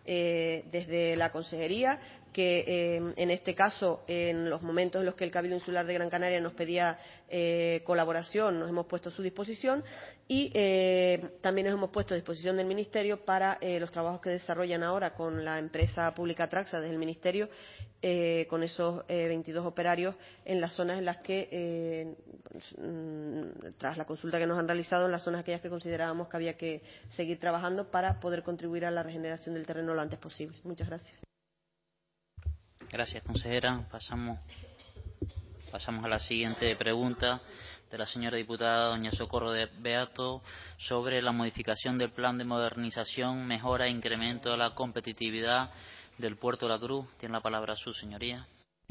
[SPEAKER 4] eh, desde la Consejería, que eh, en este caso, en los momentos en los que el Cabildo Insular de Gran Canaria nos pedía eh, colaboración, nos hemos puesto a su disposición y eh, también nos hemos puesto a disposición del Ministerio para eh, los trabajos que desarrollan ahora con la empresa pública Traxa desde el Ministerio, eh, con esos eh, veintidós operarios en las zonas en las que, eh, tras la consulta que nos han realizado, en las zonas aquellas que considerábamos que había que seguir trabajando para poder contribuir a la regeneración del terreno lo antes posible. Muchas gracias.
[SPEAKER 5] Gracias, consejera. Pasamos, pasamos a la siguiente pregunta de la señora diputada doña Socorro de Beato sobre la modificación del plan de modernización, mejora e incremento de la competitividad del Puerto de la Cruz. Tiene la palabra su señoría.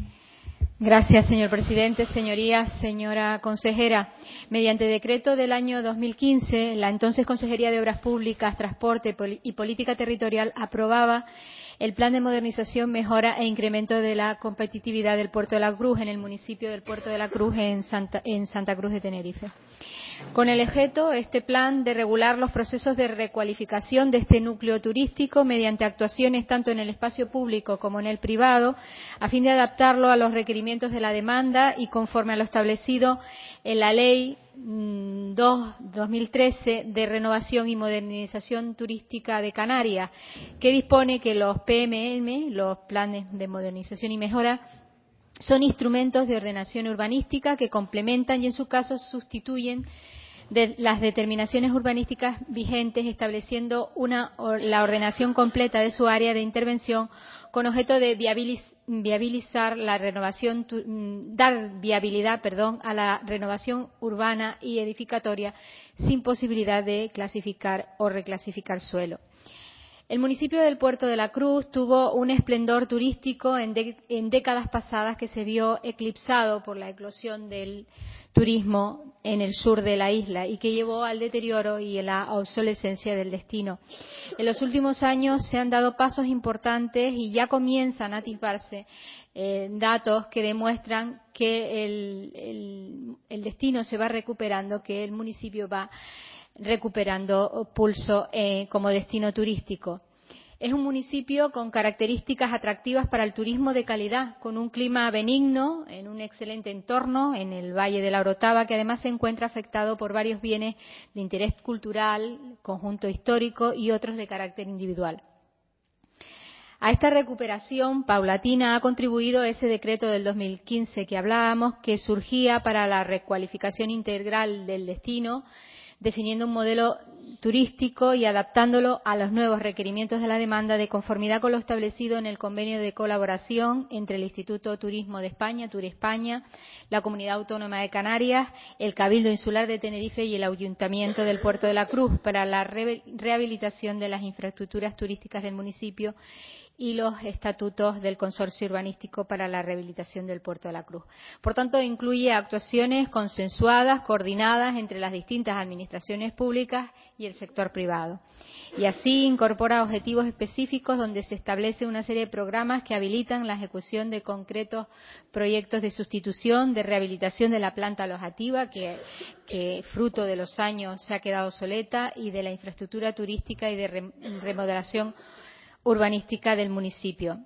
[SPEAKER 9] Gracias, señor presidente. Señorías, señora consejera, mediante decreto del año dos mil quince, la entonces Consejería de Obras Públicas, Transporte y Política Territorial aprobaba el plan de modernización, mejora e incremento de la competitividad del Puerto de la Cruz en el municipio del Puerto de la Cruz en Santa, en Santa Cruz de Tenerife. Con el objeto, este plan, de regular los procesos de recualificación de este núcleo turístico mediante actuaciones tanto en el espacio público como en el privado, a fin de adaptarlo a los requerimientos de la demanda y conforme a lo establecido en la Ley dos barra dos mil trece de renovación y modernización turística de Canarias, que dispone que los P M M, los planes de modernización y mejora, son instrumentos de ordenación urbanística que complementan y en su caso sustituyen de las determinaciones urbanísticas vigentes, estableciendo una, la ordenación completa de su área de intervención con objeto de viabiliz, viabilizar la renovación, dar viabilidad, perdón, a la renovación urbana y edificatoria sin posibilidad de clasificar o reclasificar suelo. El municipio del Puerto de la Cruz tuvo un esplendor turístico en, de, en décadas pasadas que se vio eclipsado por la eclosión del turismo en el sur de la isla y que llevó al deterioro y a la obsolescencia del destino. En los últimos años se han dado pasos importantes y ya comienzan a atisbarse eh, datos que demuestran que el, el, el destino se va recuperando, que el municipio va recuperando pulso eh, como destino turístico. Es un municipio con características atractivas para el turismo de calidad, con un clima benigno, en un excelente entorno, en el Valle de la Orotava, que además se encuentra afectado por varios bienes de interés cultural, conjunto histórico y otros de carácter individual. A esta recuperación paulatina ha contribuido ese decreto del dos mil quince que hablábamos, que surgía para la recualificación integral del destino, definiendo un modelo turístico y adaptándolo a los nuevos requerimientos de la demanda de conformidad con lo establecido en el convenio de colaboración entre el Instituto Turismo de España, Turespaña, la Comunidad Autónoma de Canarias, el Cabildo Insular de Tenerife y el Ayuntamiento del Puerto de la Cruz para la re- rehabilitación de las infraestructuras turísticas del municipio y los estatutos del Consorcio Urbanístico para la Rehabilitación del Puerto de la Cruz. Por tanto, incluye actuaciones consensuadas, coordinadas entre las distintas administraciones públicas y el sector privado. Y así incorpora objetivos específicos donde se establece una serie de programas que habilitan la ejecución de concretos proyectos de sustitución, de rehabilitación de la planta alojativa, que, que fruto de los años se ha quedado obsoleta, y de la infraestructura turística y de remodelación urbanística del municipio.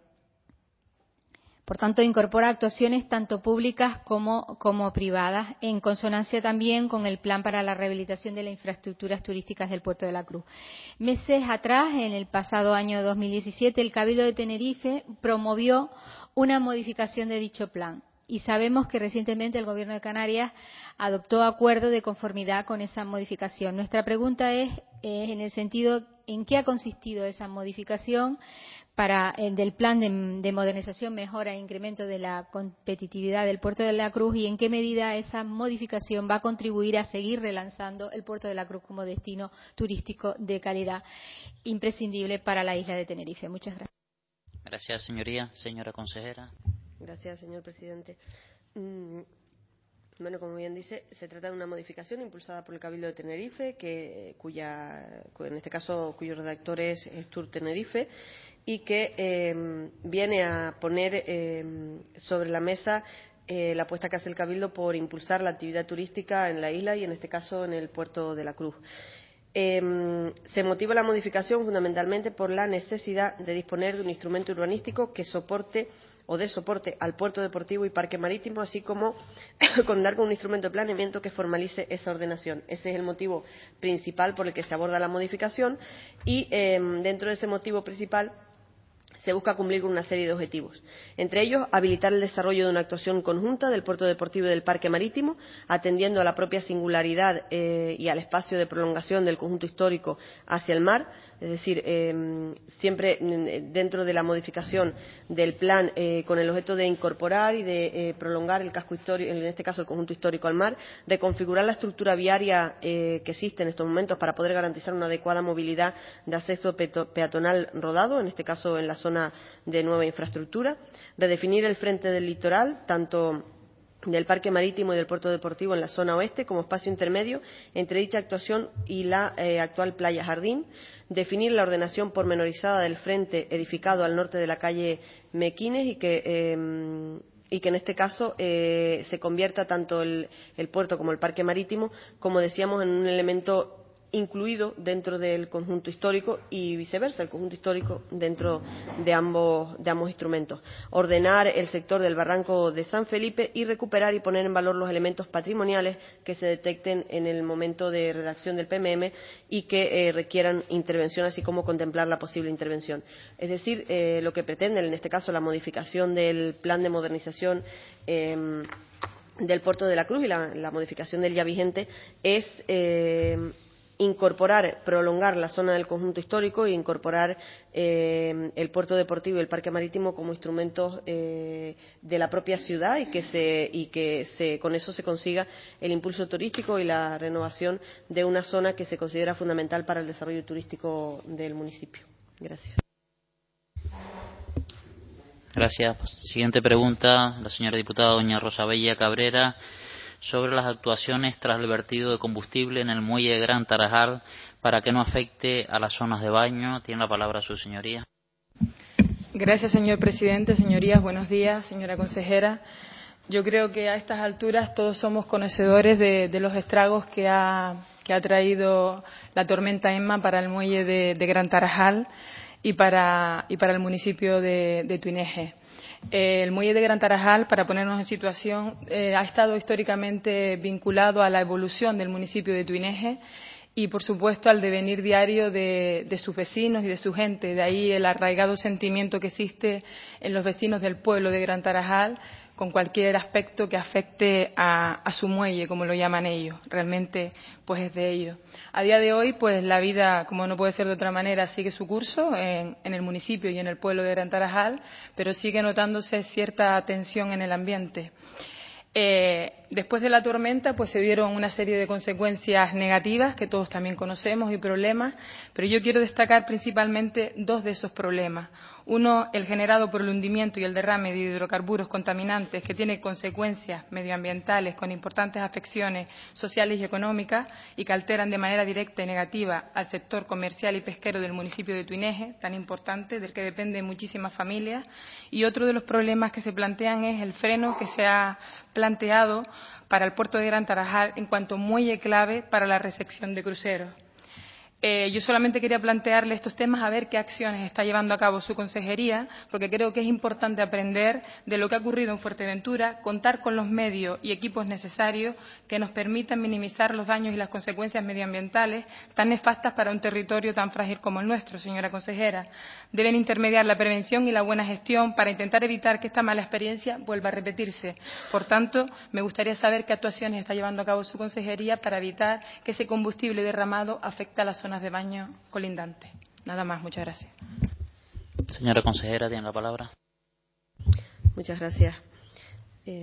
[SPEAKER 9] Por tanto, incorpora actuaciones tanto públicas como, como privadas, en consonancia también con el plan para la rehabilitación de las infraestructuras turísticas del Puerto de la Cruz. Meses atrás, en el pasado año dos mil diecisiete, el Cabildo de Tenerife promovió una modificación de dicho plan. Y sabemos que recientemente el Gobierno de Canarias adoptó acuerdo de conformidad con esa modificación. Nuestra pregunta es, es en el sentido, ¿en qué ha consistido esa modificación para el del plan de, de modernización, mejora e incremento de la competitividad del Puerto de la Cruz, y en qué medida esa modificación va a contribuir a seguir relanzando el Puerto de la Cruz como destino turístico de calidad imprescindible para la isla de Tenerife? Muchas gracias.
[SPEAKER 5] Gracias, señoría. Señora consejera.
[SPEAKER 4] Gracias, señor presidente. Mm, bueno, como bien dice, se trata de una modificación impulsada por el Cabildo de Tenerife, que, cuya, en este caso, cuyo redactor es, es Tour Tenerife, y que eh, viene a poner eh, sobre la mesa eh, la apuesta que hace el Cabildo por impulsar la actividad turística en la isla y, en este caso, en el Puerto de la Cruz. Eh, se motiva la modificación fundamentalmente por la necesidad de disponer de un instrumento urbanístico que soporte o de soporte al puerto deportivo y parque marítimo, así como contar con un instrumento de planeamiento que formalice esa ordenación. Ese es el motivo principal por el que se aborda la modificación y eh, dentro de ese motivo principal se busca cumplir con una serie de objetivos. Entre ellos, habilitar el desarrollo de una actuación conjunta del puerto deportivo y del parque marítimo, atendiendo a la propia singularidad eh, y al espacio de prolongación del conjunto histórico hacia el mar. Es decir, eh, siempre dentro de la modificación del plan eh, con el objeto de incorporar y de eh, prolongar el casco histórico, en este caso el conjunto histórico al mar, reconfigurar la estructura viaria eh, que existe en estos momentos para poder garantizar una adecuada movilidad de acceso peatonal rodado, en este caso en la zona de nueva infraestructura, redefinir el frente del litoral, tanto del parque marítimo y del puerto deportivo en la zona oeste como espacio intermedio entre dicha actuación y la eh, actual playa Jardín, definir la ordenación pormenorizada del frente edificado al norte de la calle Mequines y que eh, y que en este caso eh, se convierta tanto el, el puerto como el parque marítimo, como decíamos, en un elemento incluido dentro del conjunto histórico y viceversa, el conjunto histórico dentro de ambos, de ambos instrumentos. Ordenar el sector del barranco de San Felipe y recuperar y poner en valor los elementos patrimoniales que se detecten en el momento de redacción del P M M y que eh, requieran intervención, así como contemplar la posible intervención. Es decir, eh, lo que pretende, en este caso, la modificación del plan de modernización eh, del puerto de la Cruz y la, la modificación del ya vigente es eh, incorporar, prolongar la zona del conjunto histórico e incorporar eh, el puerto deportivo y el parque marítimo como instrumentos eh, de la propia ciudad y que se y que se con eso se consiga el impulso turístico y la renovación de una zona que se considera fundamental para el desarrollo turístico del municipio. Gracias.
[SPEAKER 5] Gracias. Siguiente pregunta, la señora diputada doña Rosa Bella Cabrera, sobre las actuaciones tras el vertido de combustible en el muelle de Gran Tarajal para que no afecte a las zonas de baño. Tiene la palabra su señoría.
[SPEAKER 10] Gracias, señor presidente. Señorías, buenos días. Señora consejera, yo creo que a estas alturas todos somos conocedores de, de los estragos que ha, que ha traído la tormenta Emma para el muelle de, de Gran Tarajal y para, y para el municipio de, de Tuineje. Eh, el muelle de Gran Tarajal, para ponernos en situación, eh, ha estado históricamente vinculado a la evolución del municipio de Tuineje y, por supuesto, al devenir diario de, de sus vecinos y de su gente. De ahí el arraigado sentimiento que existe en los vecinos del pueblo de Gran Tarajal con cualquier aspecto que afecte a, a su muelle, como lo llaman ellos. Realmente, pues es de ellos. A día de hoy, pues la vida, como no puede ser de otra manera, sigue su curso en, en el municipio y en el pueblo de Gran Tarajal, pero sigue notándose cierta tensión en el ambiente. Eh, después de la tormenta, pues se dieron una serie de consecuencias negativas que todos también conocemos y problemas, pero yo quiero destacar principalmente dos de esos problemas. Uno, el generado por el hundimiento y el derrame de hidrocarburos contaminantes, que tiene consecuencias medioambientales con importantes afecciones sociales y económicas y que alteran de manera directa y negativa al sector comercial y pesquero del municipio de Tuineje, tan importante, del que dependen muchísimas familias. Y otro de los problemas que se plantean es el freno que se ha planteado para el puerto de Gran Tarajal en cuanto muelle clave para la recepción de cruceros. Eh, yo solamente quería plantearle estos temas a ver qué acciones está llevando a cabo su consejería, porque creo que es importante aprender de lo que ha ocurrido en Fuerteventura, contar con los medios y equipos necesarios que nos permitan minimizar los daños y las consecuencias medioambientales tan nefastas para un territorio tan frágil como el nuestro, señora consejera. Deben intermediar la prevención y la buena gestión para intentar evitar que esta mala experiencia vuelva a repetirse. Por tanto, me gustaría saber qué actuaciones está llevando a cabo su consejería para evitar que ese combustible derramado afecte a la zona de baño colindante. Nada más, muchas gracias.
[SPEAKER 5] Señora consejera, tiene la palabra.
[SPEAKER 4] Muchas gracias. Eh,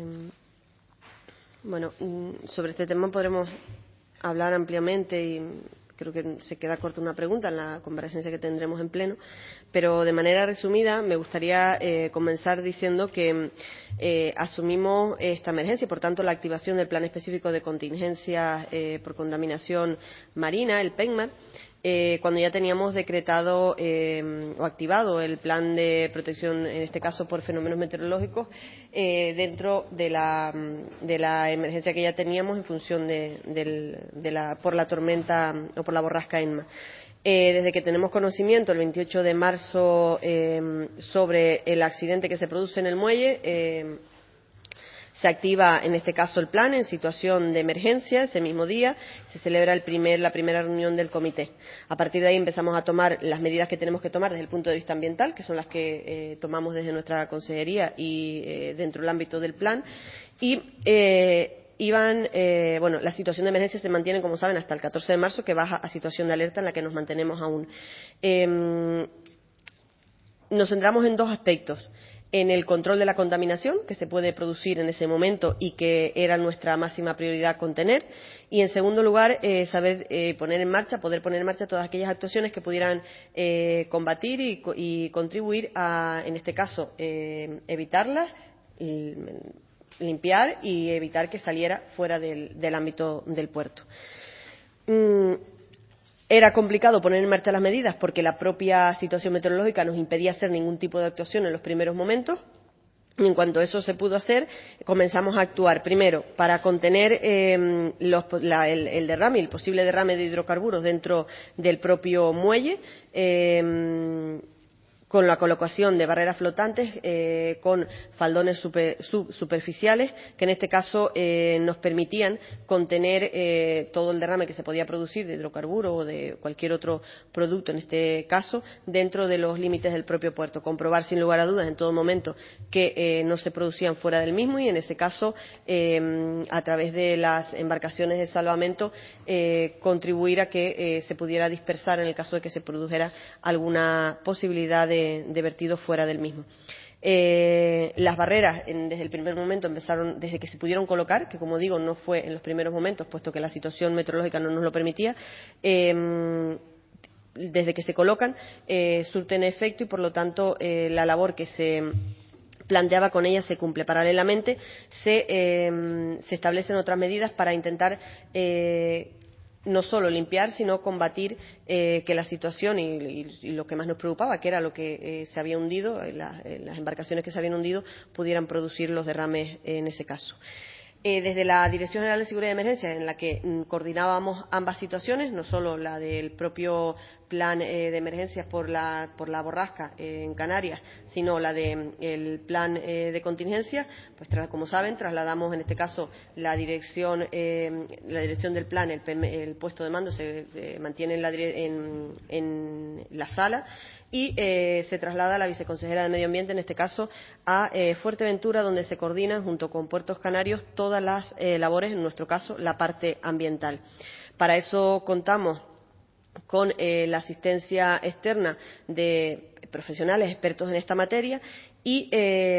[SPEAKER 4] bueno, sobre este tema podremos hablar ampliamente y creo que se queda corta una pregunta en la comparecencia que tendremos en pleno, pero de manera resumida me gustaría eh, comenzar diciendo que eh, asumimos esta emergencia y, por tanto, la activación del Plan Específico de Contingencia eh, por Contaminación Marina, el PENMAR, eh, cuando ya teníamos decretado eh, o activado el plan de protección, en este caso por fenómenos meteorológicos, eh, dentro de la, de la emergencia que ya teníamos en función de, del, de la, por la tormenta o por la borrasca Enma. Eh, desde que tenemos conocimiento, el veintiocho de marzo, eh, sobre el accidente que se produce en el muelle, eh, se activa, en este caso, el plan en situación de emergencia. Ese mismo día se celebra el primer, la primera reunión del comité. A partir de ahí empezamos a tomar las medidas que tenemos que tomar desde el punto de vista ambiental, que son las que eh, tomamos desde nuestra consejería y eh, dentro del ámbito del plan. Y eh, iban, eh, bueno, la situación de emergencia se mantiene, como saben, hasta el catorce de marzo, que baja a situación de alerta, en la que nos mantenemos aún. Eh, nos centramos en dos aspectos: en el control de la contaminación que se puede producir en ese momento y que era nuestra máxima prioridad contener, y en segundo lugar eh, saber eh, poner en marcha, poder poner en marcha todas aquellas actuaciones que pudieran eh, combatir y, y contribuir a, en este caso, eh, evitarlas, y, limpiar y evitar que saliera fuera del, del ámbito del puerto. Mm, Era complicado poner en marcha las medidas porque la propia situación meteorológica nos impedía hacer ningún tipo de actuación en los primeros momentos. Y en cuanto eso se pudo hacer, comenzamos a actuar primero para contener eh, los, la, el, el derrame, el posible derrame de hidrocarburos dentro del propio muelle, eh, con la colocación de barreras flotantes, eh, con faldones super, sub, superficiales, que en este caso eh, nos permitían contener eh, todo el derrame que se podía producir de hidrocarburo o de cualquier otro producto, en este caso, dentro de los límites del propio puerto. Comprobar sin lugar a dudas en todo momento que eh, no se producían fuera del mismo, y en ese caso, eh, a través de las embarcaciones de salvamento, eh, contribuir a que eh, se pudiera dispersar en el caso de que se produjera alguna posibilidad de De, de vertido fuera del mismo. Eh, las barreras en, desde el primer momento empezaron, desde que se pudieron colocar, que como digo no fue en los primeros momentos puesto que la situación meteorológica no nos lo permitía, eh, desde que se colocan eh, surten efecto, y por lo tanto eh, la labor que se planteaba con ellas se cumple. Paralelamente se, eh, se establecen otras medidas para intentar eh, no solo limpiar, sino combatir eh, que la situación y, y, y lo que más nos preocupaba, que era lo que eh, se había hundido, la, eh, las embarcaciones que se habían hundido, pudieran producir los derrames en ese caso. Eh, desde la Dirección General de Seguridad de Emergencias, en la que mm, coordinábamos ambas situaciones, no solo la del propio plan eh, de emergencias por la, por la borrasca eh, en Canarias, sino la del de, plan eh, de contingencia, pues tras, como saben, trasladamos en este caso la dirección, eh, la dirección del plan, el, el puesto de mando se eh, mantiene en la, en, en la sala, y eh, se traslada a la viceconsejera de Medio Ambiente, en este caso a eh, Fuerteventura, donde se coordinan junto con Puertos Canarios todas las eh, labores, en nuestro caso la parte ambiental. Para eso contamos con eh, la asistencia externa de profesionales expertos en esta materia, y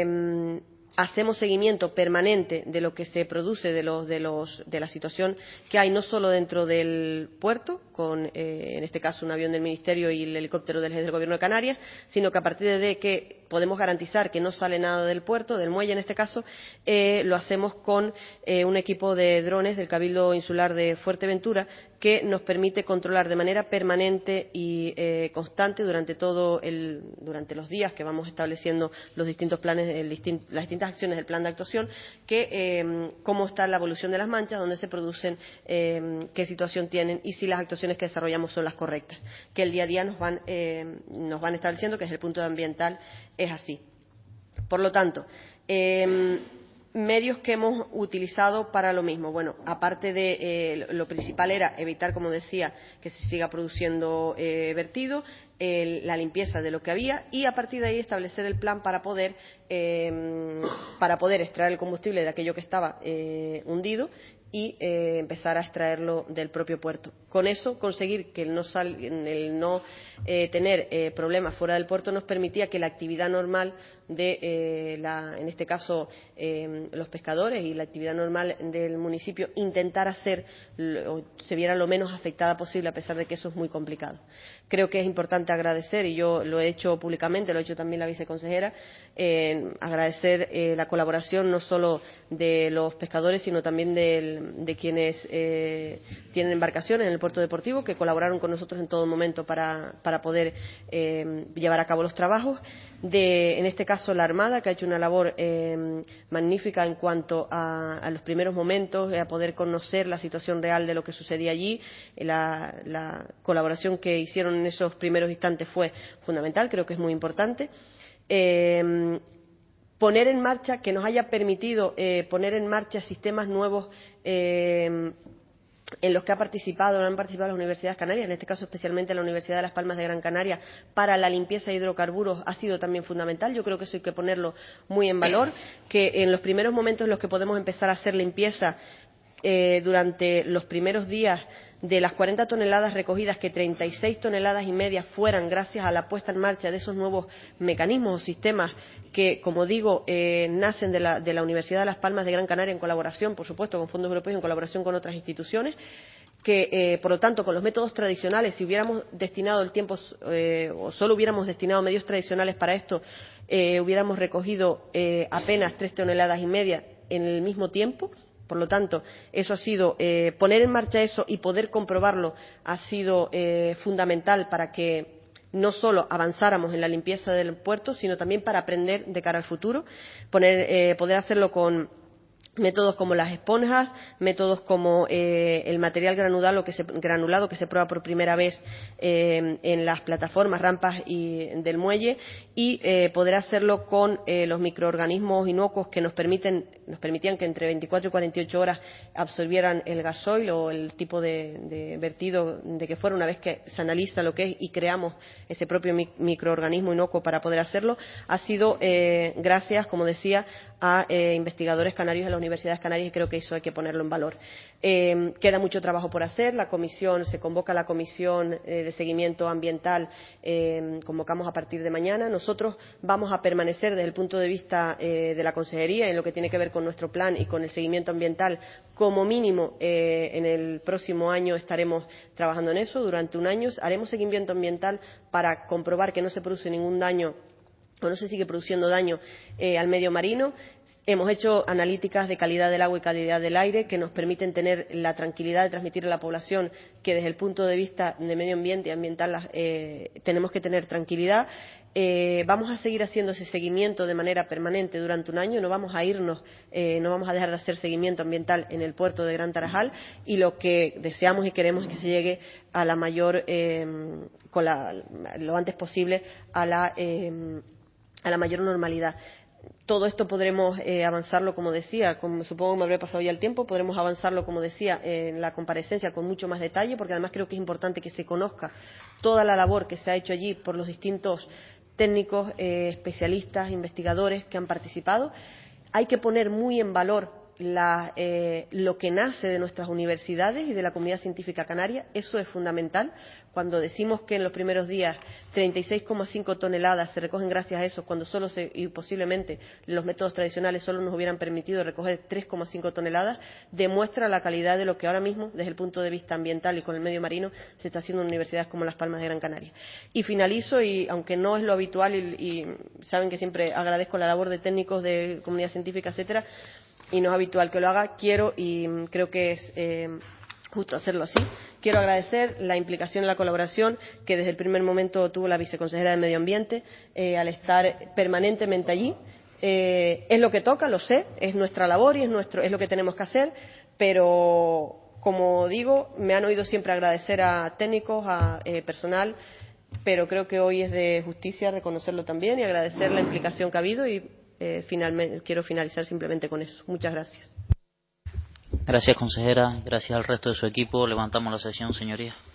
[SPEAKER 4] eh, hacemos seguimiento permanente de lo que se produce, de los de los de la situación que hay no solo dentro del puerto, con eh, en este caso un avión del Ministerio y el helicóptero del, del Gobierno de Canarias, sino que a partir de que podemos garantizar que no sale nada del puerto, del muelle en este caso, eh, lo hacemos con eh, un equipo de drones del Cabildo Insular de Fuerteventura, que nos permite controlar de manera permanente y eh, constante durante todo el durante los días que vamos estableciendo los distintos planes, el distin, las distintas acciones del plan de actuación, que eh, cómo está la evolución de las manchas, dónde se producen, eh, qué situación tienen y si las actuaciones que desarrollamos son las correctas, que el día a día nos van eh, nos van estableciendo que desde el punto de ambiental es así. Por lo tanto, eh, medios que hemos utilizado para lo mismo. Bueno, aparte de eh, lo principal era evitar, como decía, que se siga produciendo eh, vertido, el, la limpieza de lo que había, y a partir de ahí establecer el plan para poder eh, para poder extraer el combustible de aquello que estaba eh, hundido y eh, empezar a extraerlo del propio puerto. Con eso, conseguir que el no, sal, el no eh, tener eh, problemas fuera del puerto nos permitía que la actividad normal de, eh, la, en este caso, eh, los pescadores y la actividad normal del municipio intentara ser, o se viera lo menos afectada posible, a pesar de que eso es muy complicado. Creo que es importante agradecer, y yo lo he hecho públicamente, lo ha hecho también la viceconsejera, eh, agradecer eh, la colaboración no solo de los pescadores, sino también del del, de quienes eh, tienen embarcaciones en el puerto deportivo, que colaboraron con nosotros en todo momento para, para poder eh, llevar a cabo los trabajos. De, en este caso, la Armada, que ha hecho una labor eh, magnífica en cuanto a, a los primeros momentos, a poder conocer la situación real de lo que sucedía allí. La, la colaboración que hicieron en esos primeros instantes fue fundamental, creo que es muy importante. Eh, poner en marcha, que nos haya permitido eh, poner en marcha sistemas nuevos eh, en los que ha participado, han participado las universidades canarias, en este caso especialmente la Universidad de Las Palmas de Gran Canaria, para la limpieza de hidrocarburos, ha sido también fundamental. Yo creo que eso hay que ponerlo muy en valor, que en los primeros momentos en los que podemos empezar a hacer limpieza, eh, durante los primeros días, de las cuarenta toneladas recogidas, que treinta y seis toneladas y media fueran gracias a la puesta en marcha de esos nuevos mecanismos o sistemas que, como digo, eh, nacen de la, de la Universidad de Las Palmas de Gran Canaria en colaboración, por supuesto, con fondos europeos y en colaboración con otras instituciones, que, eh, por lo tanto, con los métodos tradicionales, si hubiéramos destinado el tiempo eh, o solo hubiéramos destinado medios tradicionales para esto, eh, hubiéramos recogido eh, apenas tres toneladas y media en el mismo tiempo. Por lo tanto, eso ha sido, eh, poner en marcha eso y poder comprobarlo ha sido eh, fundamental para que no solo avanzáramos en la limpieza del puerto, sino también para aprender de cara al futuro, poner, eh, poder hacerlo con métodos como las esponjas, métodos como eh, el material granulado que, se, granulado que se prueba por primera vez eh, en las plataformas, rampas y del muelle, y eh, poder hacerlo con eh, los microorganismos inocuos que nos permiten nos permitían que entre veinticuatro y cuarenta y ocho horas absorbieran el gasoil o el tipo de, de vertido de que fuera, una vez que se analiza lo que es y creamos ese propio mi, microorganismo inocuo para poder hacerlo. Ha sido eh, gracias, como decía, a eh, investigadores canarios de las universidades canarias, y creo que eso hay que ponerlo en valor. Eh, queda mucho trabajo por hacer. La comisión, se convoca la comisión eh, de seguimiento ambiental, eh, convocamos a partir de mañana. Nosotros vamos a permanecer desde el punto de vista eh, de la consejería en lo que tiene que ver con nuestro plan y con el seguimiento ambiental. Como mínimo, eh, en el próximo año estaremos trabajando en eso. Durante un año haremos seguimiento ambiental para comprobar que no se produce ningún daño o no se sigue produciendo daño eh, al medio marino. Hemos hecho analíticas de calidad del agua y calidad del aire que nos permiten tener la tranquilidad de transmitir a la población que desde el punto de vista de medio ambiente y ambiental eh, tenemos que tener tranquilidad. Eh, vamos a seguir haciendo ese seguimiento de manera permanente durante un año. No vamos a irnos, eh, no vamos a dejar de hacer seguimiento ambiental en el puerto de Gran Tarajal, y lo que deseamos y queremos es que se llegue a la mayor, eh, con la, lo antes posible a la, eh, a la mayor normalidad. Todo esto podremos eh, avanzarlo, como decía, como supongo que me habré pasado ya el tiempo, podremos avanzarlo, como decía, en la comparecencia con mucho más detalle, porque además creo que es importante que se conozca toda la labor que se ha hecho allí por los distintos técnicos, eh, especialistas, investigadores que han participado. Hay que poner muy en valor la, eh, lo que nace de nuestras universidades y de la comunidad científica canaria. Eso es fundamental. Cuando decimos que en los primeros días treinta y seis coma cinco toneladas se recogen gracias a eso, cuando solo se, y posiblemente los métodos tradicionales solo nos hubieran permitido recoger tres coma cinco toneladas, demuestra la calidad de lo que ahora mismo, desde el punto de vista ambiental y con el medio marino, se está haciendo en universidades como Las Palmas de Gran Canaria. Y finalizo, y aunque no es lo habitual, y, y saben que siempre agradezco la labor de técnicos de comunidad científica, etcétera, y no es habitual que lo haga, quiero, y creo que es eh, justo hacerlo así, quiero agradecer la implicación y la colaboración que desde el primer momento tuvo la viceconsejera de Medio Ambiente eh, al estar permanentemente allí. Eh, es lo que toca, lo sé, es nuestra labor y es, nuestro, es lo que tenemos que hacer, pero, como digo, me han oído siempre agradecer a técnicos, a eh, personal, pero creo que hoy es de justicia reconocerlo también y agradecer la implicación que ha habido, y Eh, finalmente, quiero finalizar simplemente con eso. Muchas gracias.
[SPEAKER 5] Gracias, consejera. Gracias al resto de su equipo. Levantamos la sesión, señorías.